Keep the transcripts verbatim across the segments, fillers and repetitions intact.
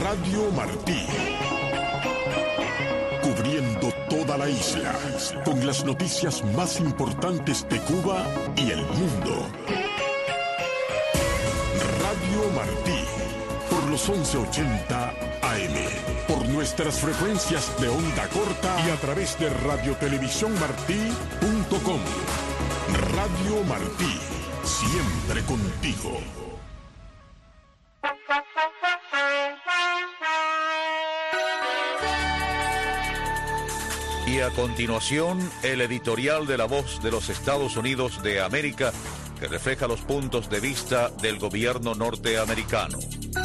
Radio Martí. Cubriendo toda la isla, con las noticias más importantes de Cuba y el mundo. Radio Martí, por los once ochenta A M, por nuestras frecuencias de onda corta y a través de radiotelevisión-martí punto com. Radio Martí, siempre contigo. Y a continuación, el editorial de La Voz de los Estados Unidos de América, que refleja los puntos de vista del gobierno norteamericano.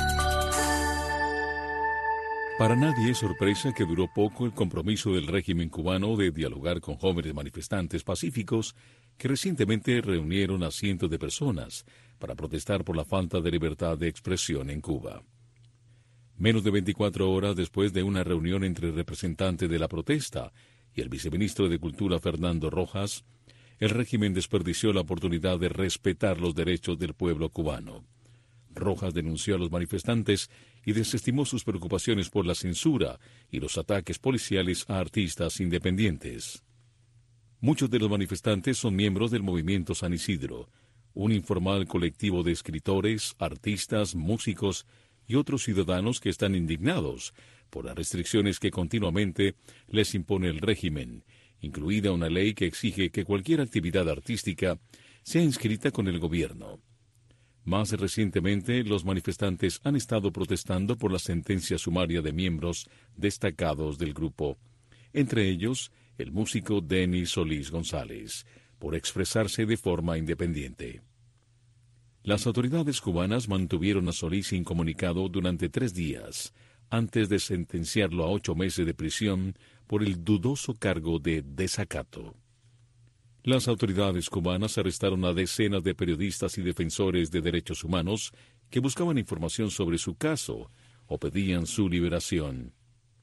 Para nadie es sorpresa que duró poco el compromiso del régimen cubano de dialogar con jóvenes manifestantes pacíficos que recientemente reunieron a cientos de personas para protestar por la falta de libertad de expresión en Cuba. Menos de veinticuatro horas después de una reunión entre representantes de la protesta y el viceministro de Cultura Fernando Rojas, el régimen desperdició la oportunidad de respetar los derechos del pueblo cubano. Rojas denunció a los manifestantes y desestimó sus preocupaciones por la censura y los ataques policiales a artistas independientes. Muchos de los manifestantes son miembros del Movimiento San Isidro, un informal colectivo de escritores, artistas, músicos y otros ciudadanos que están indignados por las restricciones que continuamente les impone el régimen, incluida una ley que exige que cualquier actividad artística sea inscrita con el gobierno. Más recientemente, los manifestantes han estado protestando por la sentencia sumaria de miembros destacados del grupo, entre ellos el músico Denis Solís González, por expresarse de forma independiente. Las autoridades cubanas mantuvieron a Solís incomunicado durante tres días, antes de sentenciarlo a ocho meses de prisión por el dudoso cargo de desacato. Las autoridades cubanas arrestaron a decenas de periodistas y defensores de derechos humanos que buscaban información sobre su caso o pedían su liberación.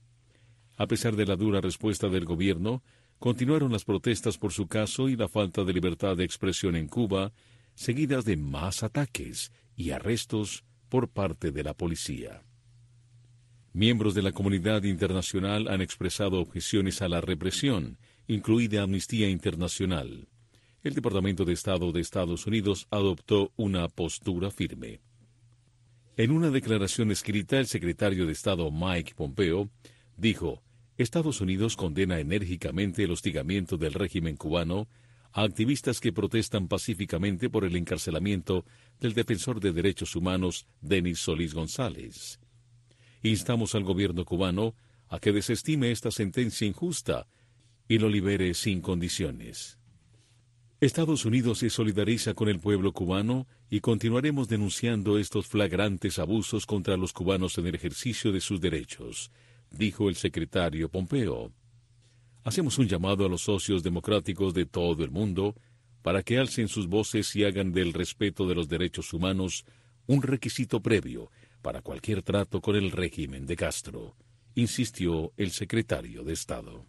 A pesar de la dura respuesta del gobierno, continuaron las protestas por su caso y la falta de libertad de expresión en Cuba, seguidas de más ataques y arrestos por parte de la policía. Miembros de la comunidad internacional han expresado objeciones a la represión, incluida Amnistía Internacional. El Departamento de Estado de Estados Unidos adoptó una postura firme. En una declaración escrita, el secretario de Estado Mike Pompeo dijo: Estados Unidos condena enérgicamente el hostigamiento del régimen cubano a activistas que protestan pacíficamente por el encarcelamiento del defensor de derechos humanos Denis Solís González. Instamos al gobierno cubano a que desestime esta sentencia injusta y lo libere sin condiciones. Estados Unidos se solidariza con el pueblo cubano y continuaremos denunciando estos flagrantes abusos contra los cubanos en el ejercicio de sus derechos, dijo el secretario Pompeo. Hacemos un llamado a los socios democráticos de todo el mundo para que alcen sus voces y hagan del respeto de los derechos humanos un requisito previo para cualquier trato con el régimen de Castro, insistió el secretario de Estado.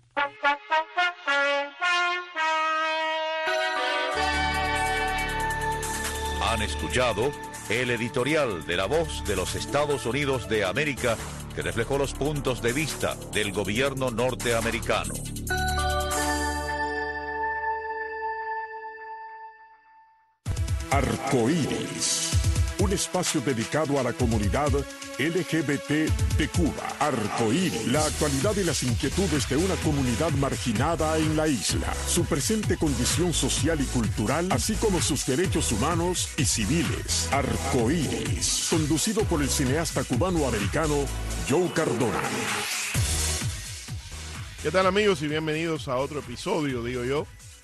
Han escuchado el editorial de La Voz de los Estados Unidos de América, que reflejó los puntos de vista del gobierno norteamericano. Arcoíris, un espacio dedicado a la comunidad L G B T de Cuba. Arcoíris, la actualidad y las inquietudes de una comunidad marginada en la isla, su presente condición social y cultural, así como sus derechos humanos y civiles. Arcoíris, conducido por el cineasta cubano-americano Joe Cardona. ¿Qué tal, amigos? Y bienvenidos a otro episodio, digo yo,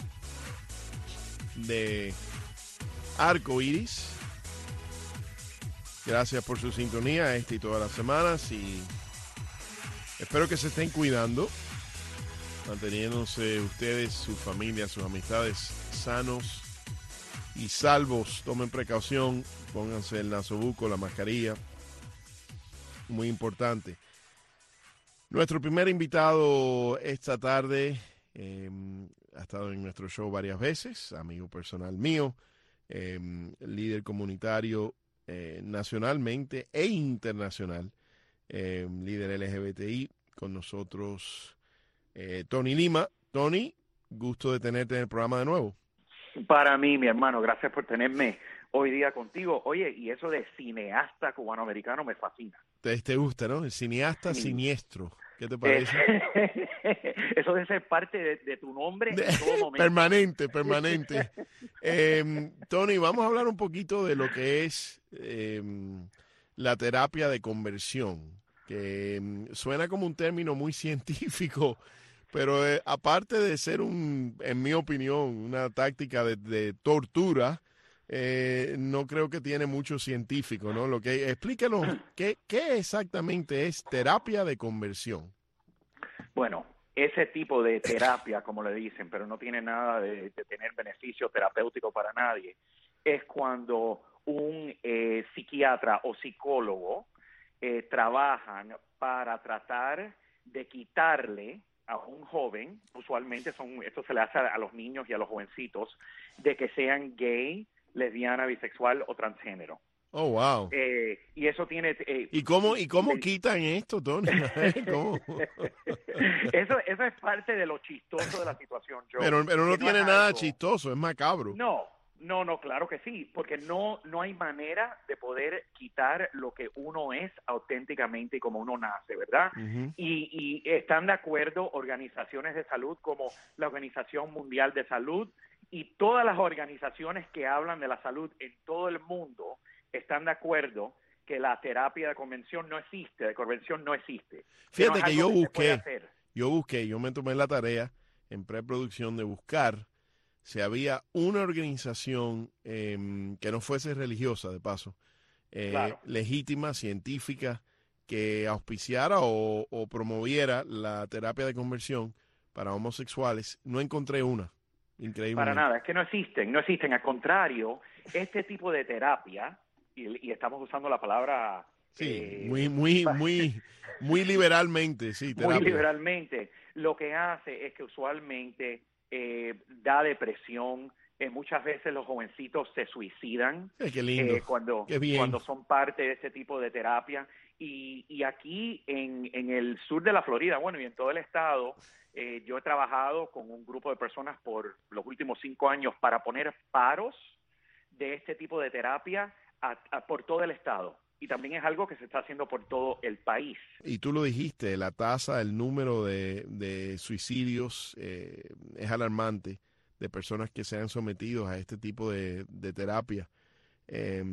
de Arcoíris. Gracias por su sintonía esta y todas las semanas, y espero que se estén cuidando, manteniéndose ustedes, su familia, sus amistades sanos y salvos. Tomen precaución, pónganse el nasobuco, la mascarilla, muy importante. Nuestro primer invitado esta tarde eh, ha estado en nuestro show varias veces, amigo personal mío, eh, líder comunitario Eh, nacionalmente e internacional eh, líder L G B T I. Con nosotros eh, Tony Lima. Tony, gusto de tenerte en el programa de nuevo. Para mí, mi hermano, gracias por tenerme hoy día contigo. Oye, y eso de cineasta cubanoamericano me fascina. Te, te gusta, ¿no? El cineasta sí. siniestro. ¿Qué te parece? Eso debe ser parte de, de tu nombre en todo momento. Permanente, permanente. eh, Tony, vamos a hablar un poquito de lo que es eh, la terapia de conversión, que eh, suena como un término muy científico, pero eh, aparte de ser, un, en mi opinión, una táctica de, de tortura, eh, no creo que tiene mucho científico, ¿no? Lo que explícanos, ¿qué, qué exactamente es terapia de conversión? Bueno, ese tipo de terapia, como le dicen, pero no tiene nada de, de tener beneficio terapéutico para nadie, es cuando un eh, psiquiatra o psicólogo eh, trabajan para tratar de quitarle a un joven, usualmente son, esto se le hace a los niños y a los jovencitos, de que sean gay, lesbiana, bisexual o transgénero. Oh, wow. Eh, y eso tiene... Eh, ¿Y cómo, y cómo eh, quitan esto, Tony? ¿Cómo? eso, eso es parte de lo chistoso de la situación, Joe. Pero, pero no, no tiene es nada algo... chistoso, es macabro. No, no, no, claro que sí, porque no, no hay manera de poder quitar lo que uno es auténticamente y como uno nace, ¿verdad? Uh-huh. y, y están de acuerdo organizaciones de salud como la Organización Mundial de Salud y todas las organizaciones que hablan de la salud en todo el mundo están de acuerdo que la terapia de convención no existe, de convención no existe. Fíjate que, que es yo que busqué, yo busqué, yo me tomé la tarea en preproducción de buscar si había una organización eh, que no fuese religiosa, de paso, eh, claro. legítima, científica, que auspiciara o, o promoviera la terapia de conversión para homosexuales. No encontré una, increíble. Para nada, es que no existen, no existen. Al contrario, este tipo de terapia, y, y estamos usando la palabra... Sí, eh, muy, muy, muy, muy liberalmente, sí, terapia. Muy liberalmente. Lo que hace es que usualmente eh, da depresión. Eh, muchas veces los jovencitos se suicidan eh, qué lindo. Eh, cuando, qué bien. cuando son parte de ese tipo de terapia. Y, y aquí en, en el sur de la Florida, bueno, y en todo el estado, eh, yo he trabajado con un grupo de personas por los últimos cinco años para poner paros de este tipo de terapia a, a, por todo el estado. Y también es algo que se está haciendo por todo el país. Y tú lo dijiste, la tasa, el número de, de suicidios eh, es alarmante, de personas que se han sometido a este tipo de, de terapia. Eh,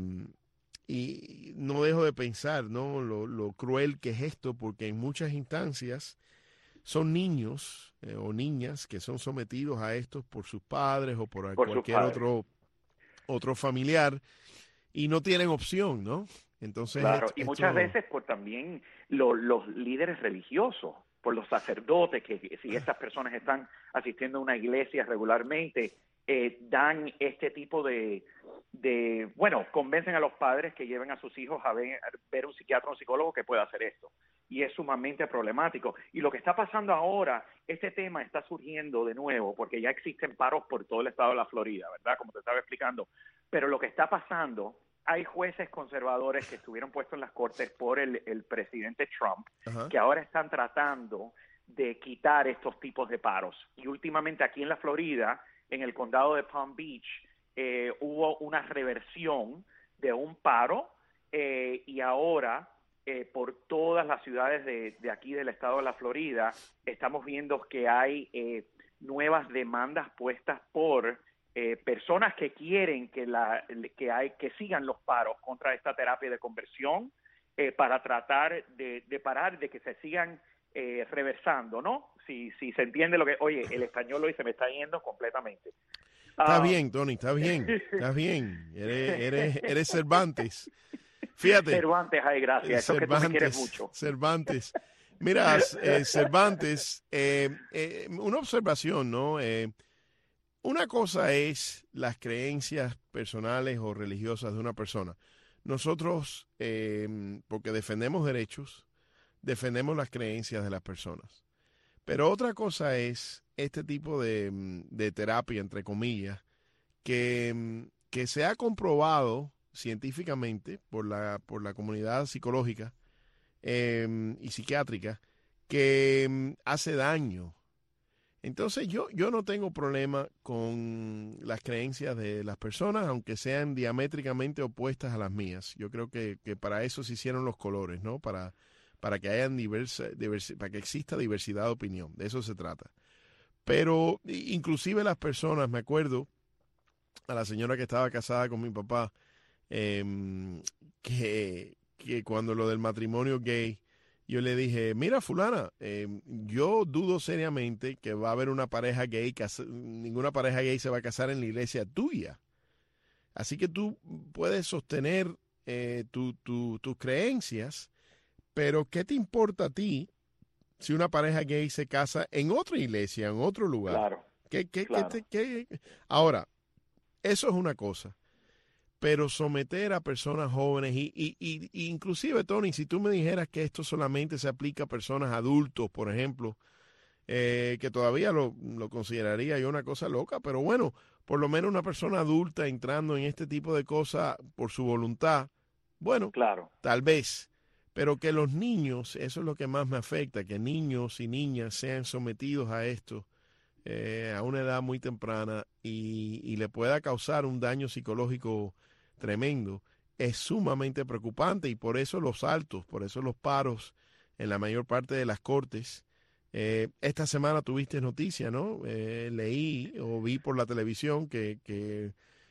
y no dejo de pensar, ¿no? Lo, lo cruel que es esto, porque en muchas instancias son niños eh, o niñas que son sometidos a esto por sus padres o por, por cualquier otro, otro familiar y no tienen opción, ¿no? Entonces, claro, esto, y muchas veces por también lo, los líderes religiosos, por los sacerdotes, que si estas personas están asistiendo a una iglesia regularmente, eh, dan este tipo de, de, bueno, convencen a los padres que lleven a sus hijos a ver, a ver un psiquiatra o un psicólogo que pueda hacer esto. Y es sumamente problemático. Y lo que está pasando ahora, este tema está surgiendo de nuevo, porque ya existen paros por todo el estado de la Florida, ¿verdad? Como te estaba explicando. Pero lo que está pasando, hay jueces conservadores que estuvieron puestos en las cortes por el, el presidente Trump, uh-huh. que ahora están tratando de quitar estos tipos de paros. Y últimamente aquí en la Florida, en el condado de Palm Beach, eh, hubo una reversión de un paro eh, y ahora eh, por todas las ciudades de, de aquí del estado de la Florida estamos viendo que hay eh, nuevas demandas puestas por eh, personas que quieren que, la, que, hay, que sigan los paros contra esta terapia de conversión eh, para tratar de, de parar de que se sigan eh, reversando, ¿no? Si, si se entiende lo que... Oye, el español hoy se me está yendo completamente. Está um, bien, Tony, está bien, está bien. Eres, eres, eres Cervantes. Fíjate. Cervantes, ay, gracias. Eso Cervantes, que tú me quieres mucho. Cervantes. Mira, eh, Cervantes, eh, eh, una observación, ¿no? Eh, una cosa es las creencias personales o religiosas de una persona. Nosotros, eh, porque defendemos derechos, defendemos las creencias de las personas. Pero otra cosa es este tipo de, de terapia, entre comillas, que, que se ha comprobado científicamente por la, por la comunidad psicológica eh, y psiquiátrica que eh, hace daño. Entonces yo, yo no tengo problema con las creencias de las personas, aunque sean diamétricamente opuestas a las mías. Yo creo que, que para eso se hicieron los colores, ¿no? Para, para que hayan diversa, diversi, para que exista diversidad de opinión. De eso se trata. Pero inclusive las personas, me acuerdo a la señora que estaba casada con mi papá, eh, que, que cuando lo del matrimonio gay, yo le dije, mira fulana, eh, yo dudo seriamente que va a haber una pareja gay, que ninguna pareja gay se va a casar en la iglesia tuya. Así que tú puedes sostener eh, tu, tu, tus creencias, pero ¿qué te importa a ti si una pareja gay se casa en otra iglesia, en otro lugar? Claro. ¿Qué, qué, claro. qué te, qué? Ahora, eso es una cosa. Pero someter a personas jóvenes y, y, y, y inclusive, Tony, si tú me dijeras que esto solamente se aplica a personas adultos, por ejemplo, eh, que todavía lo, lo consideraría yo una cosa loca, pero bueno, por lo menos una persona adulta entrando en este tipo de cosas por su voluntad, bueno, claro. tal vez, pero que los niños, eso es lo que más me afecta, que niños y niñas sean sometidos a esto eh, a una edad muy temprana y, y le pueda causar un daño psicológico tremendo, es sumamente preocupante y por eso los altos, por eso los paros en la mayor parte de las cortes. Eh, esta semana tuviste noticia, ¿no? Eh, leí o vi por la televisión que, que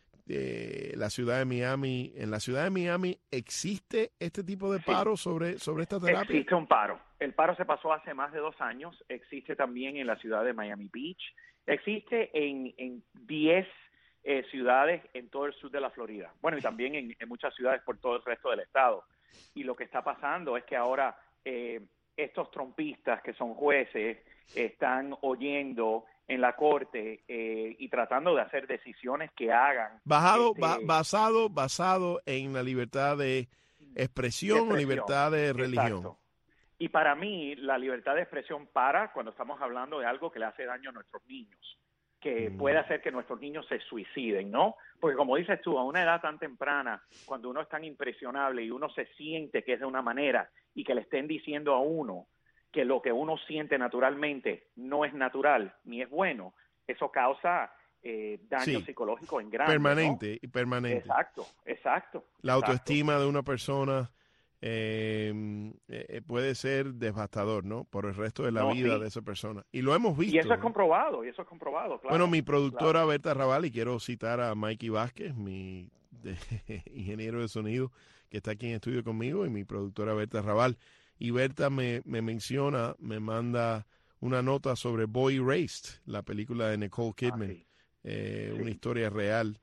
eh, la ciudad de Miami, en la ciudad de Miami existe este tipo de paro sí. sobre, sobre esta terapia. Existe un paro. El paro se pasó hace más de dos años. Existe también en la ciudad de Miami Beach. Existe en, en diez Eh, ciudades en todo el sur de la Florida. Bueno, y también en, en muchas ciudades por todo el resto del estado. Y lo que está pasando es que ahora eh, estos trompistas que son jueces están oyendo en la corte eh, y tratando de hacer decisiones que hagan. Bajado, este, ba basado, basado en la libertad de expresión, de expresión o libertad de religión. Exacto. Y para mí, la libertad de expresión para cuando estamos hablando de algo que le hace daño a nuestros niños, que puede hacer que nuestros niños se suiciden, ¿no? Porque como dices tú, a una edad tan temprana, cuando uno es tan impresionable y uno se siente que es de una manera y que le estén diciendo a uno que lo que uno siente naturalmente no es natural ni es bueno, eso causa eh, daño sí. psicológico en grande. Permanente, ¿no? y permanente. Exacto, exacto. La exacto. autoestima de una persona eh, eh, puede ser devastador, ¿no? Por el resto de la no, vida sí. de esa persona. Y lo hemos visto. Y eso es ¿no? comprobado, y eso es comprobado, claro. Bueno, mi productora claro. Berta Raval, y quiero citar a Mikey Vázquez, mi de, ingeniero de sonido, que está aquí en estudio conmigo, y mi productora Berta Raval. Y Berta me, me menciona, me manda una nota sobre Boy Erased, la película de Nicole Kidman, ah, sí. Eh, sí. una historia real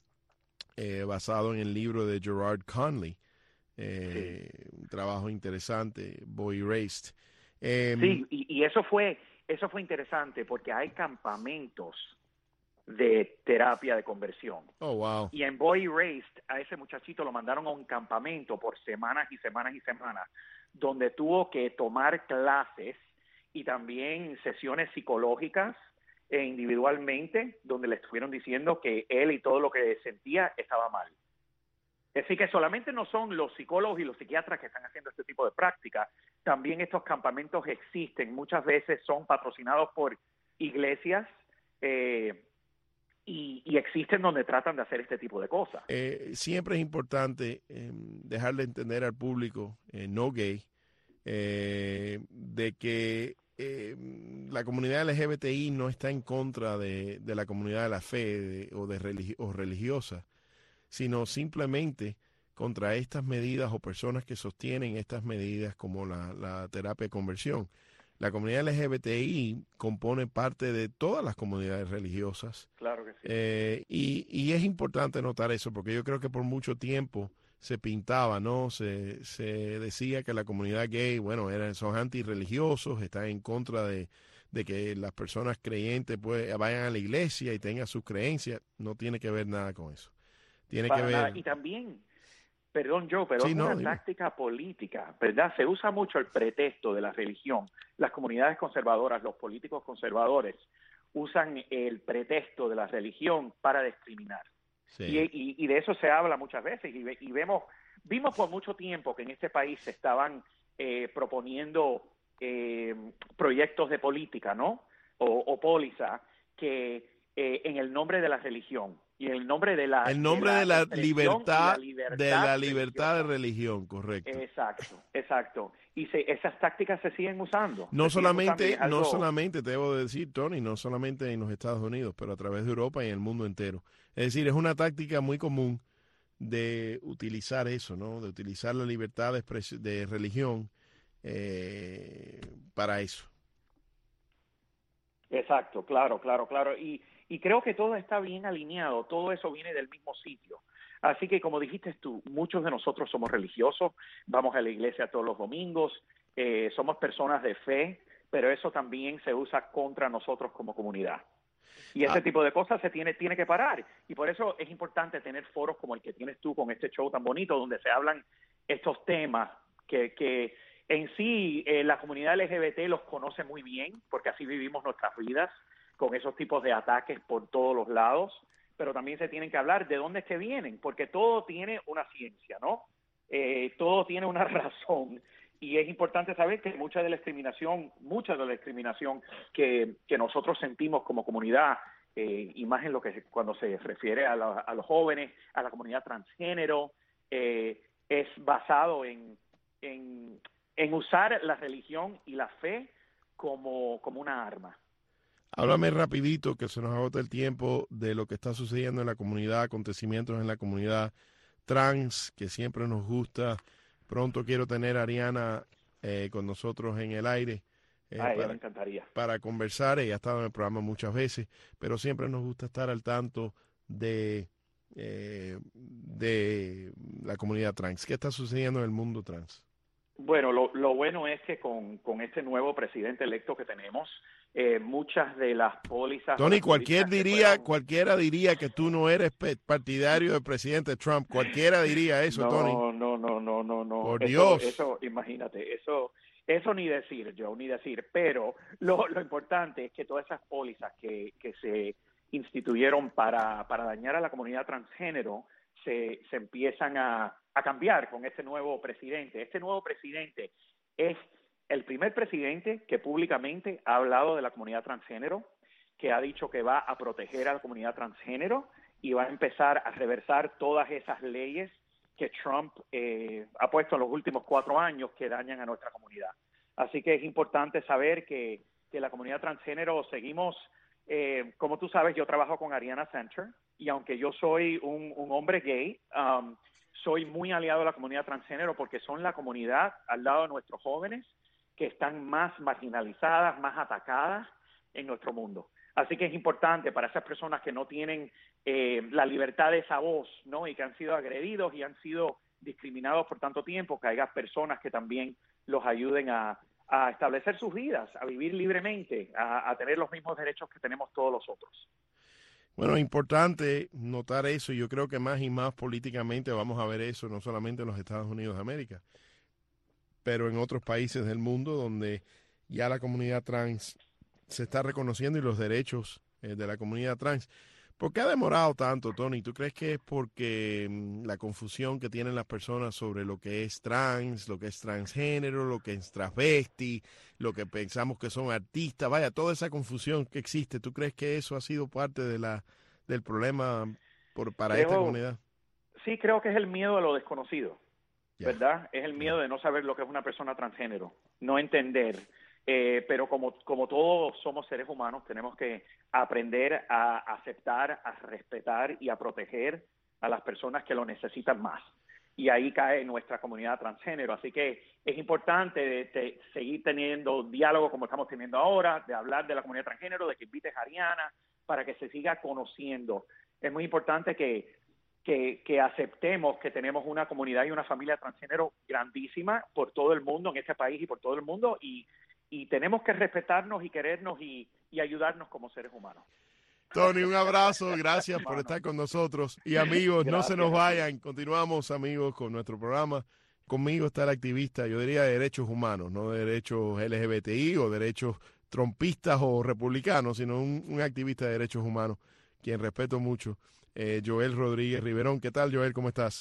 eh, basado en el libro de Gerard Conley. Eh, sí. Un trabajo interesante, Boy Erased. Eh, sí, y, y eso fue eso fue interesante porque hay campamentos de terapia de conversión. Oh, wow. Y en Boy Erased, a ese muchachito lo mandaron a un campamento por semanas y semanas y semanas, donde tuvo que tomar clases y también sesiones psicológicas e individualmente, donde le estuvieron diciendo que él y todo lo que sentía estaba mal. Así que solamente no son los psicólogos y los psiquiatras que están haciendo este tipo de práctica, también estos campamentos existen, muchas veces son patrocinados por iglesias eh, y, y existen donde tratan de hacer este tipo de cosas. Eh, siempre es importante eh, dejarle entender al público eh, no gay eh, de que eh, la comunidad L G B T I no está en contra de, de la comunidad de la fe de, o, de religi o religiosa, sino simplemente contra estas medidas o personas que sostienen estas medidas como la, la terapia de conversión. La comunidad L G B T I compone parte de todas las comunidades religiosas. Claro que sí. Eh, y, y es importante notar eso, porque yo creo que por mucho tiempo se pintaba, ¿no? Se, se decía que la comunidad gay, bueno, eran, son antirreligiosos, están en contra de, de que las personas creyentes pues, vayan a la iglesia y tengan sus creencias. No tiene que ver nada con eso. Tiene Para que ver... nada. Y también, perdón Joe, pero sí, es no, una dime. táctica política, ¿verdad? Se usa mucho el pretexto de la religión. Las comunidades conservadoras, los políticos conservadores, usan el pretexto de la religión para discriminar. Sí. Y, y, y de eso se habla muchas veces y, y vemos, vimos por mucho tiempo que en este país se estaban eh, proponiendo eh, proyectos de política, ¿no? O, o póliza que eh, en el nombre de la religión y en el nombre de la el nombre de la, de la libertad, la libertad de la libertad de religión, correcto. Exacto, exacto. Y se, esas tácticas se siguen usando. No se solamente, siguen usando no solamente te debo decir, Tony, no solamente en los Estados Unidos, pero a través de Europa y en el mundo entero. Es decir, es una táctica muy común de utilizar eso, ¿no? De utilizar la libertad de, expresión, de religión eh, para eso. Exacto, claro, claro, claro. Y, y creo que todo está bien alineado, todo eso viene del mismo sitio. Así que, como dijiste tú, muchos de nosotros somos religiosos, vamos a la iglesia todos los domingos, eh, somos personas de fe, pero eso también se usa contra nosotros como comunidad. Y ese ah. tipo de cosas se tiene, tiene que parar. Y por eso es importante tener foros como el que tienes tú con este show tan bonito, donde se hablan estos temas que, que en sí eh, la comunidad L G B T los conoce muy bien, porque así vivimos nuestras vidas, con esos tipos de ataques por todos los lados, pero también se tienen que hablar de dónde es que vienen, porque todo tiene una ciencia, ¿no? Eh, todo tiene una razón. Y es importante saber que mucha de la discriminación, mucha de la discriminación que, que nosotros sentimos como comunidad, eh, y más en lo que cuando se refiere a, la, a los jóvenes, a la comunidad transgénero, eh, es basado en, en, en usar la religión y la fe como, como una arma. Háblame rapidito, que se nos agota el tiempo, de lo que está sucediendo en la comunidad, acontecimientos en la comunidad trans, que siempre nos gusta. Pronto quiero tener a Ariana eh, con nosotros en el aire. Eh, Ay, para, me encantaría. Para conversar. Ella ha estado en el programa muchas veces, pero siempre nos gusta estar al tanto de, eh, de la comunidad trans. ¿Qué está sucediendo en el mundo trans? Bueno, lo, lo bueno es que con, con este nuevo presidente electo que tenemos, eh, muchas de las pólizas... Tony, cualquier diría, fueron... cualquiera diría que tú no eres partidario del presidente Trump. Cualquiera diría eso, no, Tony. No, no, no, no, no, no. Por eso, Dios. Eso, imagínate, eso, eso ni decir, Joe, ni decir. Pero lo, lo importante es que todas esas pólizas que, que se instituyeron para, para dañar a la comunidad transgénero se, se empiezan a, a cambiar con este nuevo presidente. Este nuevo presidente es el primer presidente que públicamente ha hablado de la comunidad transgénero, que ha dicho que va a proteger a la comunidad transgénero y va a empezar a reversar todas esas leyes que Trump eh, ha puesto en los últimos cuatro años que dañan a nuestra comunidad. Así que es importante saber que, que la comunidad transgénero seguimos, eh, como tú sabes, yo trabajo con Ariana Center y aunque yo soy un, un hombre gay, um, soy muy aliado a la comunidad transgénero porque son la comunidad al lado de nuestros jóvenes que están más marginalizadas, más atacadas en nuestro mundo. Así que es importante para esas personas que no tienen eh, la libertad de esa voz, ¿no? Y que han sido agredidos y han sido discriminados por tanto tiempo, que haya personas que también los ayuden a, a establecer sus vidas, a vivir libremente, a, a tener los mismos derechos que tenemos todos los otros. Bueno, es importante notar eso. Yo creo que más y más políticamente vamos a ver eso, no solamente en los Estados Unidos de América, pero en otros países del mundo donde ya la comunidad trans se está reconociendo y los derechos eh, de la comunidad trans. ¿Por qué ha demorado tanto, Tony? ¿Tú crees que es porque mmm, la confusión que tienen las personas sobre lo que es trans, lo que es transgénero, lo que es transvesti, lo que pensamos que son artistas? Vaya, toda esa confusión que existe, ¿tú crees que eso ha sido parte de la del problema por, para creo, esta comunidad? Sí, creo que es el miedo a lo desconocido, yeah. ¿verdad? Es el miedo yeah. de no saber lo que es una persona transgénero, no entender. Eh, pero como, como todos somos seres humanos, tenemos que aprender a aceptar, a respetar y a proteger a las personas que lo necesitan más. Y ahí cae nuestra comunidad transgénero. Así que es importante de, de seguir teniendo diálogo como estamos teniendo ahora, de hablar de la comunidad transgénero, de que invites a Ariana para que se siga conociendo. Es muy importante que, que, que aceptemos que tenemos una comunidad y una familia transgénero grandísima por todo el mundo, en este país y por todo el mundo, y y tenemos que respetarnos y querernos y, y ayudarnos como seres humanos. Tony, un abrazo, gracias por estar con nosotros. Y amigos, gracias. No se nos vayan, continuamos amigos con nuestro programa. Conmigo está el activista, yo diría de derechos humanos, no de derechos L G B T I o derechos trumpistas o republicanos, sino un, un activista de derechos humanos, quien respeto mucho, eh, Joel Rodríguez Riverón. ¿Qué tal, Joel? ¿Cómo estás?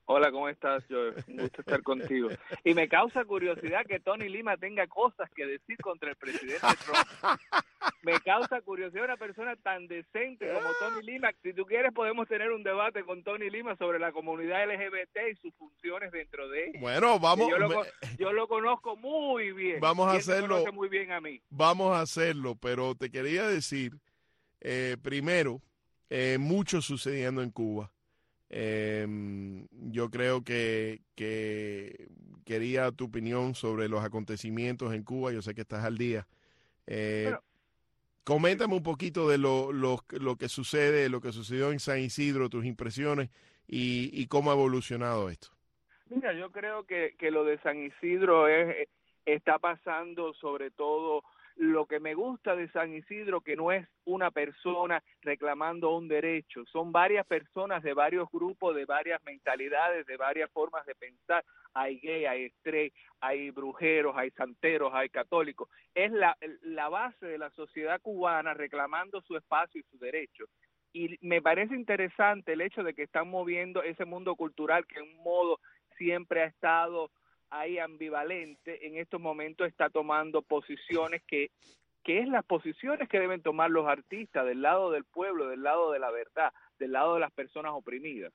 Hola, ¿cómo estás, Joe? Un gusto estar contigo. Y me causa curiosidad que Tony Lima tenga cosas que decir contra el presidente Trump. Me causa curiosidad una persona tan decente como Tony Lima. Si tú quieres, podemos tener un debate con Tony Lima sobre la comunidad L G B T y sus funciones dentro de ella. Bueno, vamos. Yo lo, me, yo lo conozco muy bien. Vamos a y él me hacerlo. conoce muy bien a mí. Vamos a hacerlo, pero te quería decir, eh, primero, eh, mucho sucediendo en Cuba. Eh, yo creo que, que quería tu opinión sobre los acontecimientos en Cuba. Yo sé que estás al día. Eh, Bueno, coméntame un poquito de lo, lo, lo que sucede, lo que sucedió en San Isidro, tus impresiones y, y cómo ha evolucionado esto. Mira, yo creo que, que lo de San Isidro es, está pasando sobre todo. Lo que me gusta de San Isidro, que no es una persona reclamando un derecho, son varias personas de varios grupos, de varias mentalidades, de varias formas de pensar. Hay gay, hay straight, hay brujeros, hay santeros, hay católicos. Es la, la base de la sociedad cubana reclamando su espacio y su derecho. Y me parece interesante el hecho de que están moviendo ese mundo cultural que en un modo siempre ha estado ahí ambivalente, en estos momentos está tomando posiciones que, que es las posiciones que deben tomar los artistas del lado del pueblo, del lado de la verdad, del lado de las personas oprimidas.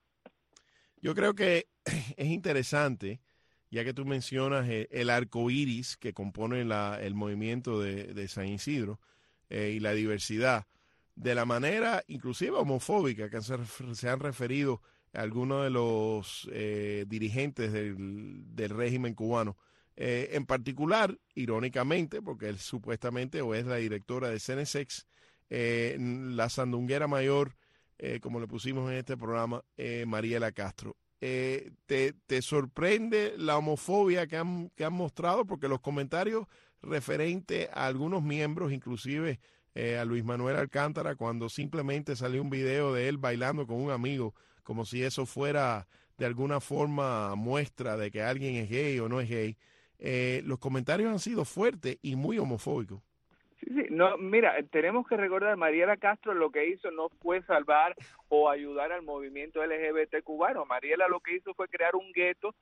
Yo creo que es interesante, ya que tú mencionas el, el arco iris que compone la, el movimiento de, de San Isidro eh, y la diversidad, de la manera inclusive homofóbica que se, se han referido algunos de los eh, dirigentes del, del régimen cubano. Eh, en particular, irónicamente, porque él supuestamente o es la directora de Cenesex, eh, la sandunguera mayor, eh, como le pusimos en este programa, eh, Mariela Castro. Eh, te, ¿Te sorprende la homofobia que han, que han mostrado? Porque los comentarios referentes a algunos miembros, inclusive eh, a Luis Manuel Alcántara, cuando simplemente salió un video de él bailando con un amigo, como si eso fuera de alguna forma muestra de que alguien es gay o no es gay, eh, los comentarios han sido fuertes y muy homofóbicos. Sí, sí, no, mira, tenemos que recordar, Mariela Castro lo que hizo no fue salvar o ayudar al movimiento L G B T cubano. Mariela lo que hizo fue crear un gueto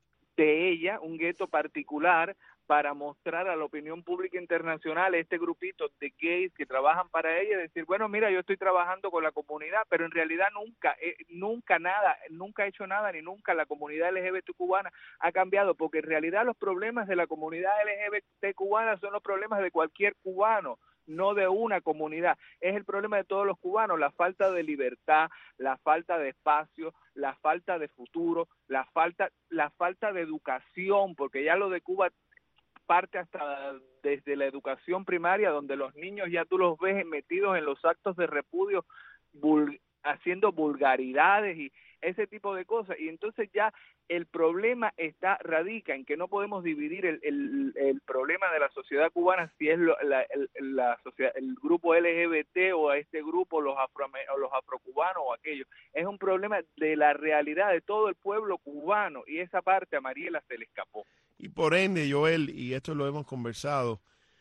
de ella, un gueto particular, para mostrar a la opinión pública internacional este grupito de gays que trabajan para ella, decir, bueno, mira, yo estoy trabajando con la comunidad, pero en realidad nunca, eh, nunca nada, nunca ha hecho nada, ni nunca la comunidad L G B T cubana ha cambiado, porque en realidad los problemas de la comunidad L G B T cubana son los problemas de cualquier cubano, no de una comunidad. Es el problema de todos los cubanos, la falta de libertad, la falta de espacio, la falta de futuro, la falta, la falta de educación, porque ya lo de Cuba parte hasta desde la educación primaria, donde los niños ya tú los ves metidos en los actos de repudio, vul- haciendo vulgaridades y ese tipo de cosas, y entonces ya el problema está radica en que no podemos dividir el, el, el problema de la sociedad cubana si es lo, la, el, la sociedad, el grupo L G B T o a este grupo, los afro, o los afrocubanos o aquellos. Es un problema de la realidad de todo el pueblo cubano, y esa parte a Mariela se le escapó. Y por ende, Joel, y esto lo hemos conversado,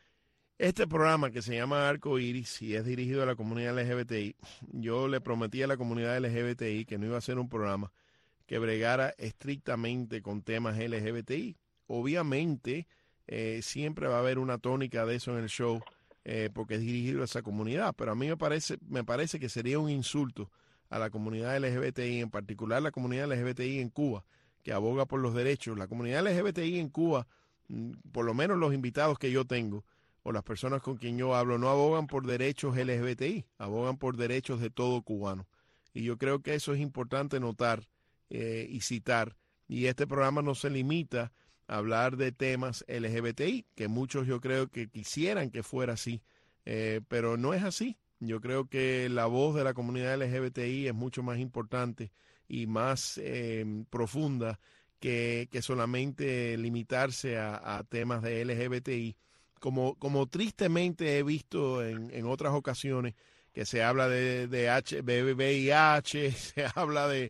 este programa que se llama Arco Iris y es dirigido a la comunidad L G B T I, yo le prometí a la comunidad L G B T I que no iba a ser un programa que bregara estrictamente con temas L G B T I. Obviamente, eh, siempre va a haber una tónica de eso en el show, eh, porque es dirigido a esa comunidad, pero a mí me parece, me parece que sería un insulto a la comunidad L G B T I, en particular la comunidad L G B T I en Cuba, que aboga por los derechos. La comunidad L G B T I en Cuba, por lo menos los invitados que yo tengo, o las personas con quien yo hablo, no abogan por derechos L G B T I, abogan por derechos de todo cubano. Y yo creo que eso es importante notar eh, y citar. Y este programa no se limita a hablar de temas L G B T I, que muchos yo creo que quisieran que fuera así, eh, pero no es así. Yo creo que la voz de la comunidad L G B T I es mucho más importante y más eh, profunda que, que solamente limitarse a, a temas de L G B T I. Como, como tristemente he visto en, en otras ocasiones, que se habla de, de H, V I H, se habla de,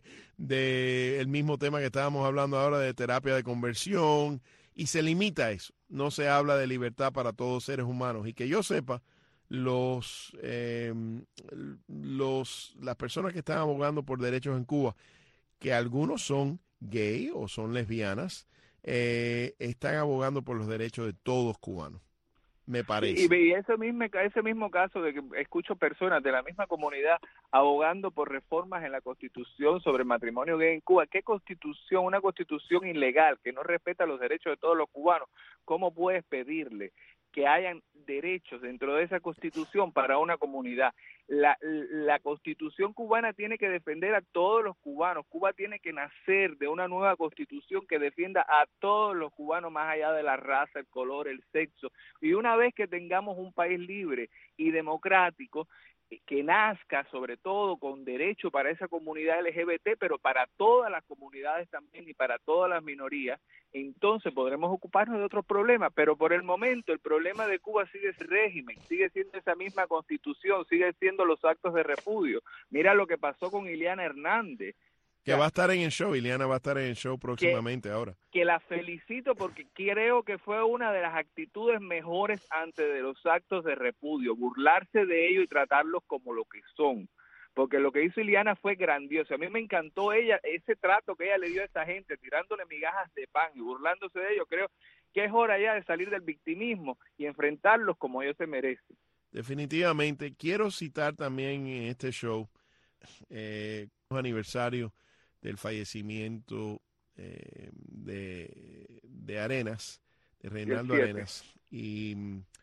de el mismo tema que estábamos hablando ahora de terapia de conversión, y se limita a eso. No se habla de libertad para todos seres humanos. Y que yo sepa, los, eh, los las personas que están abogando por derechos en Cuba, que algunos son gay o son lesbianas, eh, están abogando por los derechos de todos cubanos. Me parece. Y, y ese mismo, ese mismo caso de que escucho personas de la misma comunidad abogando por reformas en la Constitución sobre el matrimonio gay en Cuba. ¿Qué Constitución? Una Constitución ilegal que no respeta los derechos de todos los cubanos. ¿Cómo puedes pedirle que hayan derechos dentro de esa Constitución para una comunidad? La, la Constitución cubana tiene que defender a todos los cubanos. Cuba tiene que nacer de una nueva Constitución que defienda a todos los cubanos más allá de la raza, el color, el sexo. Y una vez que tengamos un país libre y democrático, que nazca sobre todo con derecho para esa comunidad L G B T, pero para todas las comunidades también y para todas las minorías, entonces podremos ocuparnos de otros problemas. Pero por el momento el problema de Cuba sigue ese régimen, sigue siendo esa misma Constitución, sigue siendo los actos de repudio. Mira lo que pasó con Ileana Hernández. Que va a estar en el show, Ileana va a estar en el show próximamente que, ahora. Que la felicito porque creo que fue una de las actitudes mejores antes de los actos de repudio, burlarse de ellos y tratarlos como lo que son. Porque lo que hizo Ileana fue grandioso. A mí me encantó ella, ese trato que ella le dio a esa gente, tirándole migajas de pan y burlándose de ellos. Creo que es hora ya de salir del victimismo y enfrentarlos como ellos se merecen. Definitivamente. Quiero citar también en este show eh, un aniversario del fallecimiento eh, de, de Arenas, de Reinaldo Arenas. Y,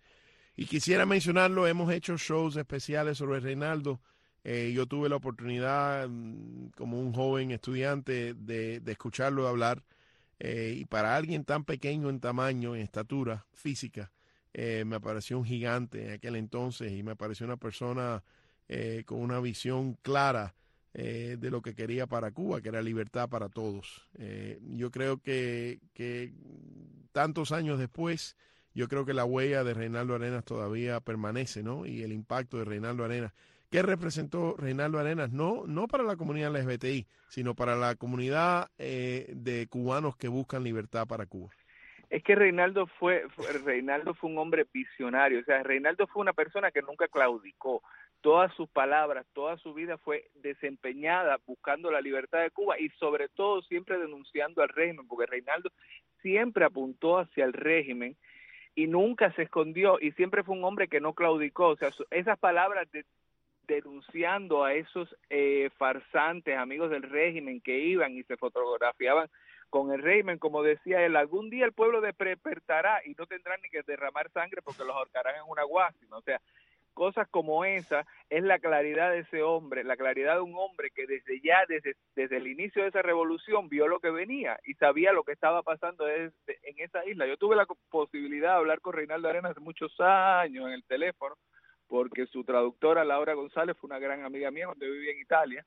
y quisiera mencionarlo, hemos hecho shows especiales sobre Reinaldo. Eh, yo tuve la oportunidad, como un joven estudiante, de, de escucharlo hablar. Eh, y para alguien tan pequeño en tamaño, en estatura física, eh, me pareció un gigante en aquel entonces y me pareció una persona eh, con una visión clara Eh, de lo que quería para Cuba, que era libertad para todos. Eh, yo creo que, que tantos años después, yo creo que la huella de Reinaldo Arenas todavía permanece, ¿no? Y el impacto de Reinaldo Arenas. ¿Qué representó Reinaldo Arenas? No, no para la comunidad L G B T I, sino para la comunidad eh, de cubanos que buscan libertad para Cuba. Es que Reinaldo fue, fue Reinaldo fue un hombre visionario, o sea, Reinaldo fue una persona que nunca claudicó. Todas sus palabras, toda su vida fue desempeñada buscando la libertad de Cuba y sobre todo siempre denunciando al régimen, porque Reinaldo siempre apuntó hacia el régimen y nunca se escondió y siempre fue un hombre que no claudicó. O sea, esas palabras de, denunciando a esos eh, farsantes, amigos del régimen que iban y se fotografiaban con el régimen, como decía él, algún día el pueblo despertará y no tendrán ni que derramar sangre porque los ahorcarán en una guásima. O sea, cosas como esa es la claridad de ese hombre, la claridad de un hombre que desde ya, desde, desde el inicio de esa revolución, vio lo que venía y sabía lo que estaba pasando desde, en esa isla. Yo tuve la posibilidad de hablar con Reinaldo Arenas hace muchos años en el teléfono, porque su traductora, Laura González, fue una gran amiga mía cuando yo vivía en Italia,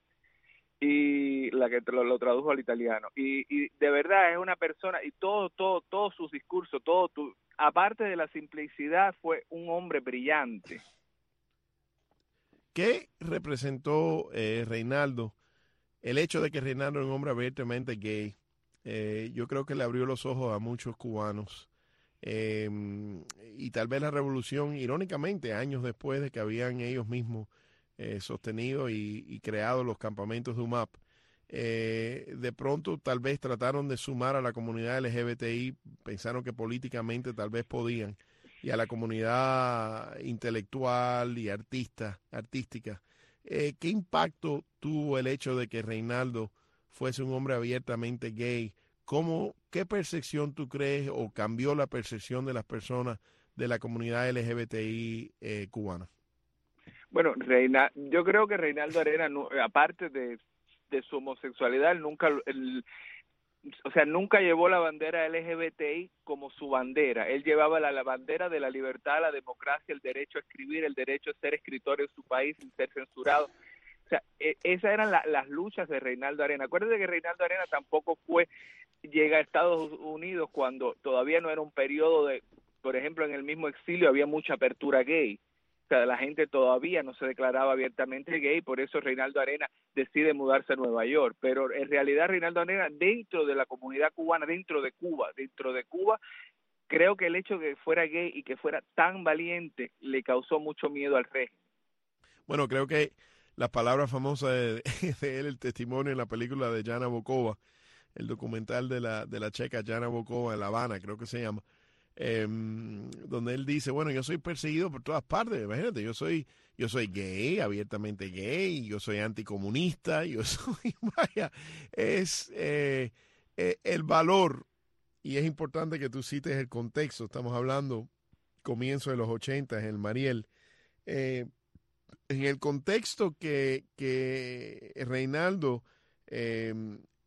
y la que lo, lo tradujo al italiano. Y, y de verdad es una persona, y todo, todo, todos sus discursos, todo, tu, aparte de la simplicidad, fue un hombre brillante. ¿Qué representó eh, Reinaldo? El hecho de que Reinaldo era un hombre abiertamente gay, eh, yo creo que le abrió los ojos a muchos cubanos. Eh, y tal vez la revolución, irónicamente, años después de que habían ellos mismos eh, sostenido y, y creado los campamentos de U M A P, eh, de pronto tal vez trataron de sumar a la comunidad L G B T I, pensaron que políticamente tal vez podían, y a la comunidad intelectual y artista, artística. Eh, ¿Qué impacto tuvo el hecho de que Reinaldo fuese un hombre abiertamente gay? ¿Cómo, qué percepción tú crees o cambió la percepción de las personas de la comunidad L G B T I eh, cubana? Bueno, Reina, yo creo que Reinaldo Arenas, aparte de, de su homosexualidad, nunca... El, O sea, nunca llevó la bandera L G B T I como su bandera. Él llevaba la, la bandera de la libertad, la democracia, el derecho a escribir, el derecho a ser escritor en su país sin ser censurado. O sea, e, esas eran la, las luchas de Reinaldo Arenas. Acuérdense que Reinaldo Arenas tampoco fue, llega a Estados Unidos cuando todavía no era un periodo de, por ejemplo, en el mismo exilio había mucha apertura gay. O sea, la gente todavía no se declaraba abiertamente gay, por eso Reinaldo Arenas decide mudarse a Nueva York. Pero en realidad Reinaldo Arenas, dentro de la comunidad cubana, dentro de Cuba, dentro de Cuba, creo que el hecho de que fuera gay y que fuera tan valiente le causó mucho miedo al régimen. Bueno, creo que las palabras famosas de, de él, el testimonio en la película de Jana Bokova, el documental de la, de la checa Jana Bokova en La Habana, creo que se llama, eh, donde él dice, bueno, yo soy perseguido por todas partes, imagínate, yo soy, yo soy gay, abiertamente gay, yo soy anticomunista, yo soy, vaya, es eh, eh, el valor, y es importante que tú cites el contexto, estamos hablando comienzo de los ochenta en el Mariel, eh, en el contexto que, que Reinaldo eh,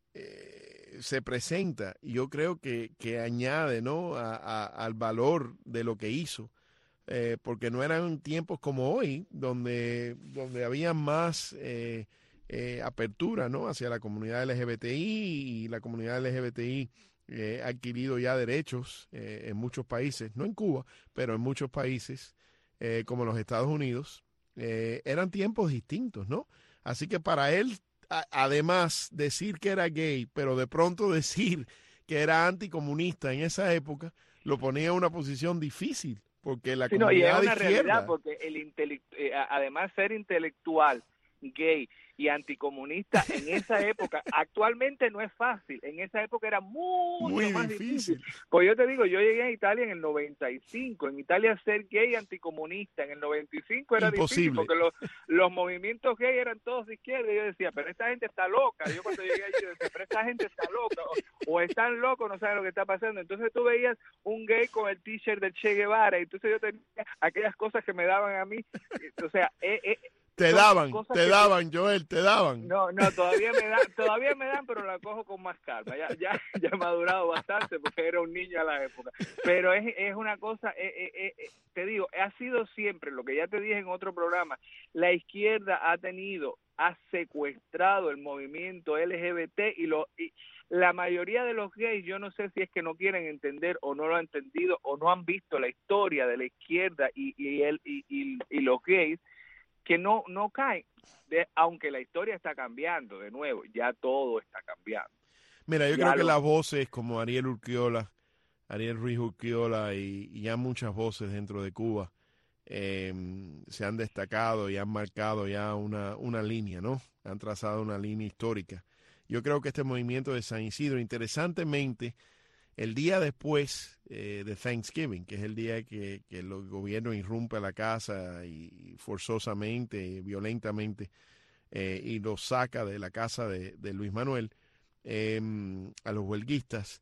eh, se presenta, yo creo que, que añade, ¿no?, a, a, al valor de lo que hizo, eh, porque no eran tiempos como hoy, donde, donde había más eh, eh, apertura, ¿no?, hacia la comunidad L G B T I, y la comunidad L G B T I eh, ha adquirido ya derechos eh, en muchos países, no en Cuba, pero en muchos países, eh, como los Estados Unidos. Eh, eran tiempos distintos, ¿no? Así que para él, a, además, decir que era gay, pero de pronto decir que era anticomunista en esa época, lo ponía en una posición difícil, porque la sí, no, y es comunidad una de izquierda... realidad, porque el intelect eh, además ser intelectual, gay y anticomunista en esa época, actualmente no es fácil, en esa época era mucho Muy más difícil. difícil. Pues yo te digo, yo llegué a Italia en el noventa y cinco, en Italia ser gay y anticomunista en el noventa y cinco era Imposible. difícil, porque los, los movimientos gay eran todos de izquierda, y yo decía, pero esta gente está loca, yo cuando llegué allí yo decía, pero esta gente está loca, o, o están locos, no saben lo que está pasando. Entonces tú veías un gay con el t-shirt del Che Guevara, y entonces yo tenía aquellas cosas que me daban a mí, o sea, eh, eh, Te daban, te daban, Joel, te daban. No, no, todavía me dan, todavía me dan, pero la cojo con más calma. Ya, ya, ya he madurado bastante porque era un niño a la época. Pero es, es una cosa, eh, eh, eh, te digo, ha sido siempre lo que ya te dije en otro programa. La izquierda ha tenido, ha secuestrado el movimiento L G B T y lo, y la mayoría de los gays, yo no sé si es que no quieren entender o no lo han entendido o no han visto la historia de la izquierda y y el y, y, y los gays, que no no caen, de, aunque la historia está cambiando, de nuevo, ya todo está cambiando. Mira, yo ya creo que lo... las voces como Ariel Urquiola, Ariel Ruiz Urquiola y, y ya muchas voces dentro de Cuba eh, se han destacado y han marcado ya una, una línea, ¿no? Han trazado una línea histórica. Yo creo que este movimiento de San Isidro, interesantemente, el día después eh, de Thanksgiving, que es el día que, que el gobierno irrumpe a la casa y forzosamente, violentamente, eh, y lo saca de la casa de, de Luis Manuel, eh, a los huelguistas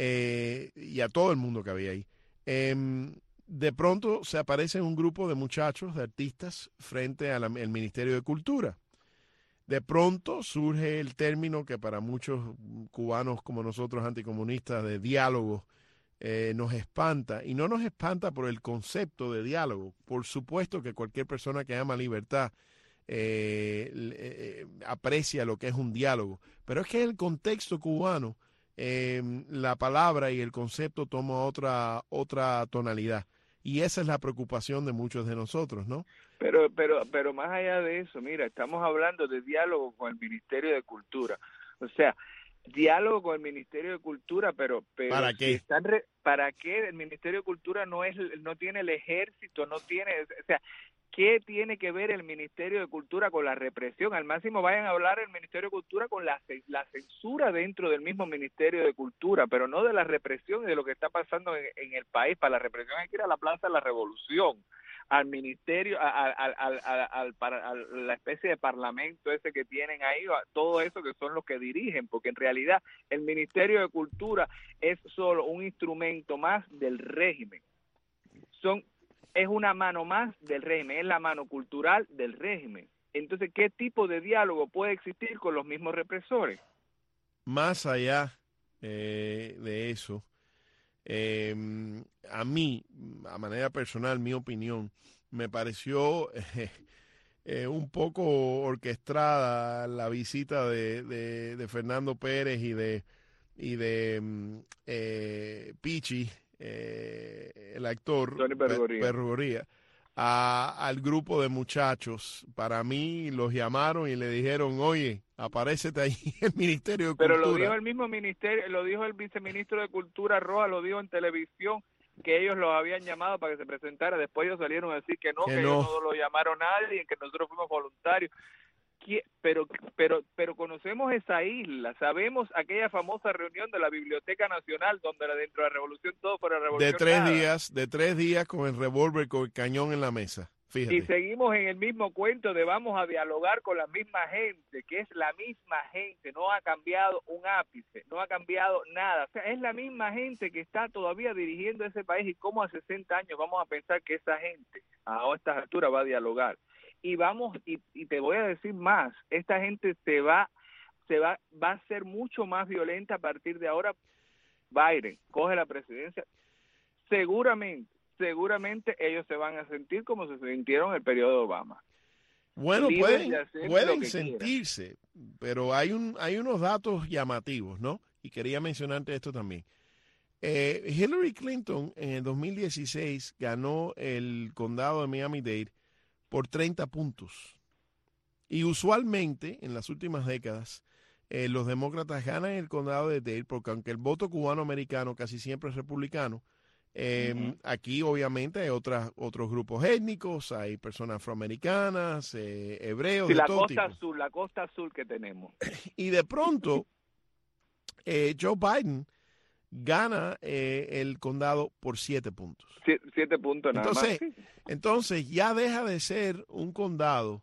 eh, y a todo el mundo que había ahí. Eh, de pronto se aparece un grupo de muchachos, de artistas, frente al Ministerio de Cultura. De pronto surge el término que para muchos cubanos como nosotros anticomunistas de diálogo eh, nos espanta, y no nos espanta por el concepto de diálogo. Por supuesto que cualquier persona que ama libertad eh, eh, aprecia lo que es un diálogo, pero es que en el contexto cubano eh, la palabra y el concepto toma otra, otra tonalidad. Y esa es la preocupación de muchos de nosotros, ¿no? Pero, pero, pero más allá de eso, mira, estamos hablando de diálogo con el Ministerio de Cultura. O sea, diálogo con el Ministerio de Cultura, pero, pero ¿para qué? Si están re, ¿para qué? El Ministerio de Cultura no es, no tiene el ejército, no tiene, o sea, ¿qué tiene que ver el Ministerio de Cultura con la represión? Al máximo vayan a hablar el Ministerio de Cultura con la, la censura dentro del mismo Ministerio de Cultura, pero no de la represión y de lo que está pasando en, en el país. Para la represión hay que ir a la Plaza de la Revolución, al ministerio, a, a, a, a, a, a, a la especie de parlamento ese que tienen ahí, todo eso que son los que dirigen, porque en realidad el Ministerio de Cultura es solo un instrumento más del régimen. Son es una mano más del régimen, es la mano cultural del régimen. Entonces, ¿qué tipo de diálogo puede existir con los mismos represores? Más allá eh, de eso, eh, a mí, a manera personal, mi opinión, me pareció eh, eh, un poco orquestada la visita de, de, de Fernando Pérez y de, y de eh, Pichi, Eh, el actor Perrugoría, a, al grupo de muchachos. Para mí los llamaron y le dijeron, oye, aparécete ahí en el Ministerio de Pero Cultura. Pero lo dijo el mismo ministerio, lo dijo el viceministro de Cultura Roa, lo dijo en televisión, que ellos los habían llamado para que se presentara. Después ellos salieron a decir que no, que, que no. ellos no lo llamaron a nadie, que nosotros fuimos voluntarios. Pero, pero, pero conocemos esa isla, sabemos aquella famosa reunión de la Biblioteca Nacional donde dentro de la revolución todo fuera revolución. De tres nada. días, de tres días con el revólver, con el cañón en la mesa. Fíjate. Y seguimos en el mismo cuento de vamos a dialogar con la misma gente, que es la misma gente, no ha cambiado un ápice, no ha cambiado nada. O sea, es la misma gente que está todavía dirigiendo ese país y cómo a sesenta años vamos a pensar que esa gente a estas alturas va a dialogar. Y vamos, y, y te voy a decir más, esta gente se va, se va, va a ser mucho más violenta a partir de ahora. Biden coge la presidencia, seguramente, seguramente ellos se van a sentir como se sintieron en el periodo de Obama. Bueno, Libres pueden, de hacer pueden lo que sentirse, pero hay un, hay unos datos llamativos, ¿no? Y quería mencionarte esto también. Eh, Hillary Clinton en el dos mil dieciséis ganó el condado de Miami-Dade por treinta puntos. Y usualmente, en las últimas décadas, eh, los demócratas ganan el condado de Dade porque aunque el voto cubano-americano casi siempre es republicano, eh, uh-huh. aquí obviamente hay otras, otros grupos étnicos, hay personas afroamericanas, eh, hebreos, sí, de la todo costa tipo. azul, la costa azul que tenemos. Y de pronto, eh, Joe Biden gana eh, el condado por siete puntos. Siete, siete puntos nada entonces, más. Entonces ya deja de ser un condado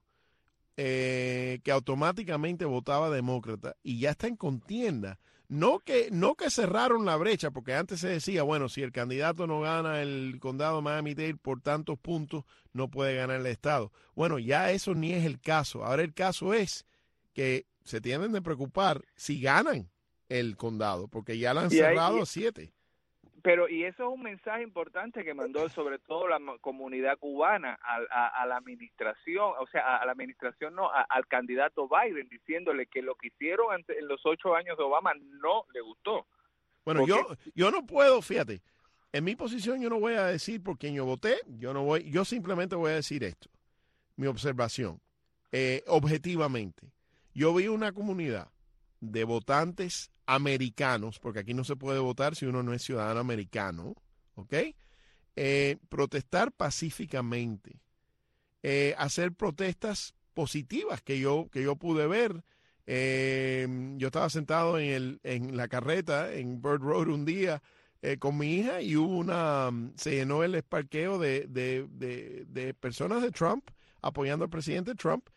eh, que automáticamente votaba demócrata y ya está en contienda. No que, no que cerraron la brecha, porque antes se decía, bueno, si el candidato no gana el condado de Miami-Dade por tantos puntos, no puede ganar el estado. Bueno, ya eso ni es el caso. Ahora el caso es que se tienen de preocupar si ganan el condado, porque ya lo han y cerrado a siete. Pero, y eso es un mensaje importante que mandó sobre todo la comunidad cubana a, a, a la administración, o sea, a, a la administración no, a, al candidato Biden, diciéndole que lo que hicieron ante, en los ocho años de Obama no le gustó. Bueno, Porque, yo yo no puedo, fíjate, en mi posición yo no voy a decir por quién yo voté, yo no voy, yo simplemente voy a decir esto, mi observación, eh, objetivamente. Yo vi una comunidad de votantes americanos, porque aquí no se puede votar si uno no es ciudadano americano, ¿ok? Eh, protestar pacíficamente, eh, hacer protestas positivas que yo, que yo pude ver. Eh, yo estaba sentado en, el, en la carreta en Bird Road un día eh, con mi hija y hubo una, se llenó el parqueo de, de, de, de personas de Trump apoyando al presidente Trump.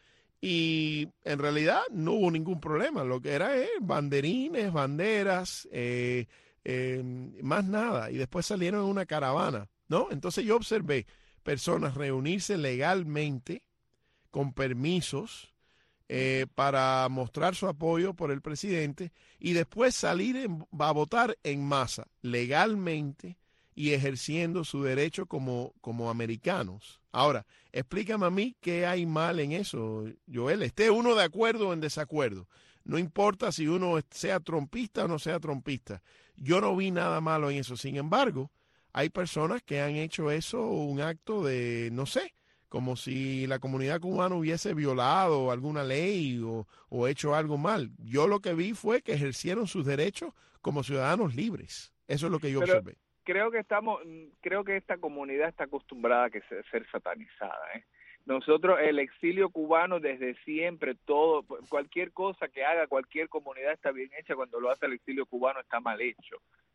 Y en realidad no hubo ningún problema, lo que era eh, banderines, banderas, eh, eh, más nada. Y después salieron en una caravana, ¿no? Entonces yo observé personas reunirse legalmente, con permisos, eh, para mostrar su apoyo por el presidente y después salir en, a votar en masa, legalmente y ejerciendo su derecho como, como americanos. Ahora, explícame a mí qué hay mal en eso, Joel. Esté uno de acuerdo o en desacuerdo. No importa si uno sea trompista o no sea trompista. Yo no vi nada malo en eso. Sin embargo, hay personas que han hecho eso un acto de, no sé, como si la comunidad cubana hubiese violado alguna ley o, o hecho algo mal. Yo lo que vi fue que ejercieron sus derechos como ciudadanos libres. Eso es lo que yo Pero... observé. Creo que estamos, creo que esta comunidad está acostumbrada a que se, ser satanizada. ¿eh? Nosotros, el exilio cubano desde siempre, todo, cualquier cosa que haga cualquier comunidad está bien hecha, cuando lo hace el exilio cubano está mal hecho.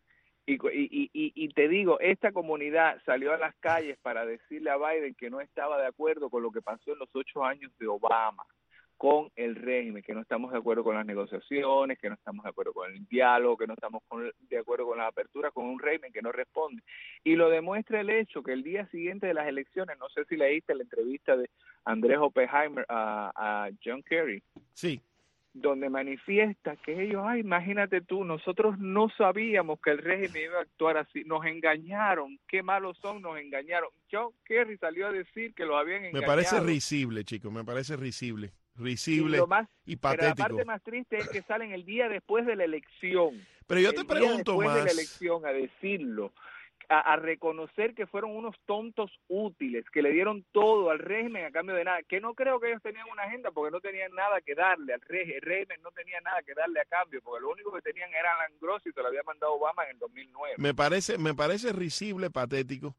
Y, y, y, y te digo, esta comunidad salió a las calles para decirle a Biden que no estaba de acuerdo con lo que pasó en los ocho años de Obama, con el régimen, que no estamos de acuerdo con las negociaciones, que no estamos de acuerdo con el diálogo, que no estamos con, de acuerdo con la apertura, con un régimen que no responde. Y lo demuestra el hecho que el día siguiente de las elecciones, no sé si leíste la entrevista de Andrés Oppenheimer a, a John Kerry. Sí. Donde manifiesta que ellos, ay, imagínate tú, nosotros no sabíamos que el régimen iba a actuar así, nos engañaron, qué malos son, nos engañaron. John Kerry salió a decir que los habían engañado. Me parece risible, chicos, me parece risible. Risible y, lo más, y patético. Pero la parte más triste es que salen el día después de la elección. Pero yo te el pregunto día después más. de la elección a decirlo, a, a reconocer que fueron unos tontos útiles, que le dieron todo al régimen a cambio de nada, que no creo que ellos tenían una agenda porque no tenían nada que darle al régimen, el régimen no tenía nada que darle a cambio, porque lo único que tenían era Alan Gross y se lo había mandado Obama en el dos mil nueve. Me parece, me parece risible, patético.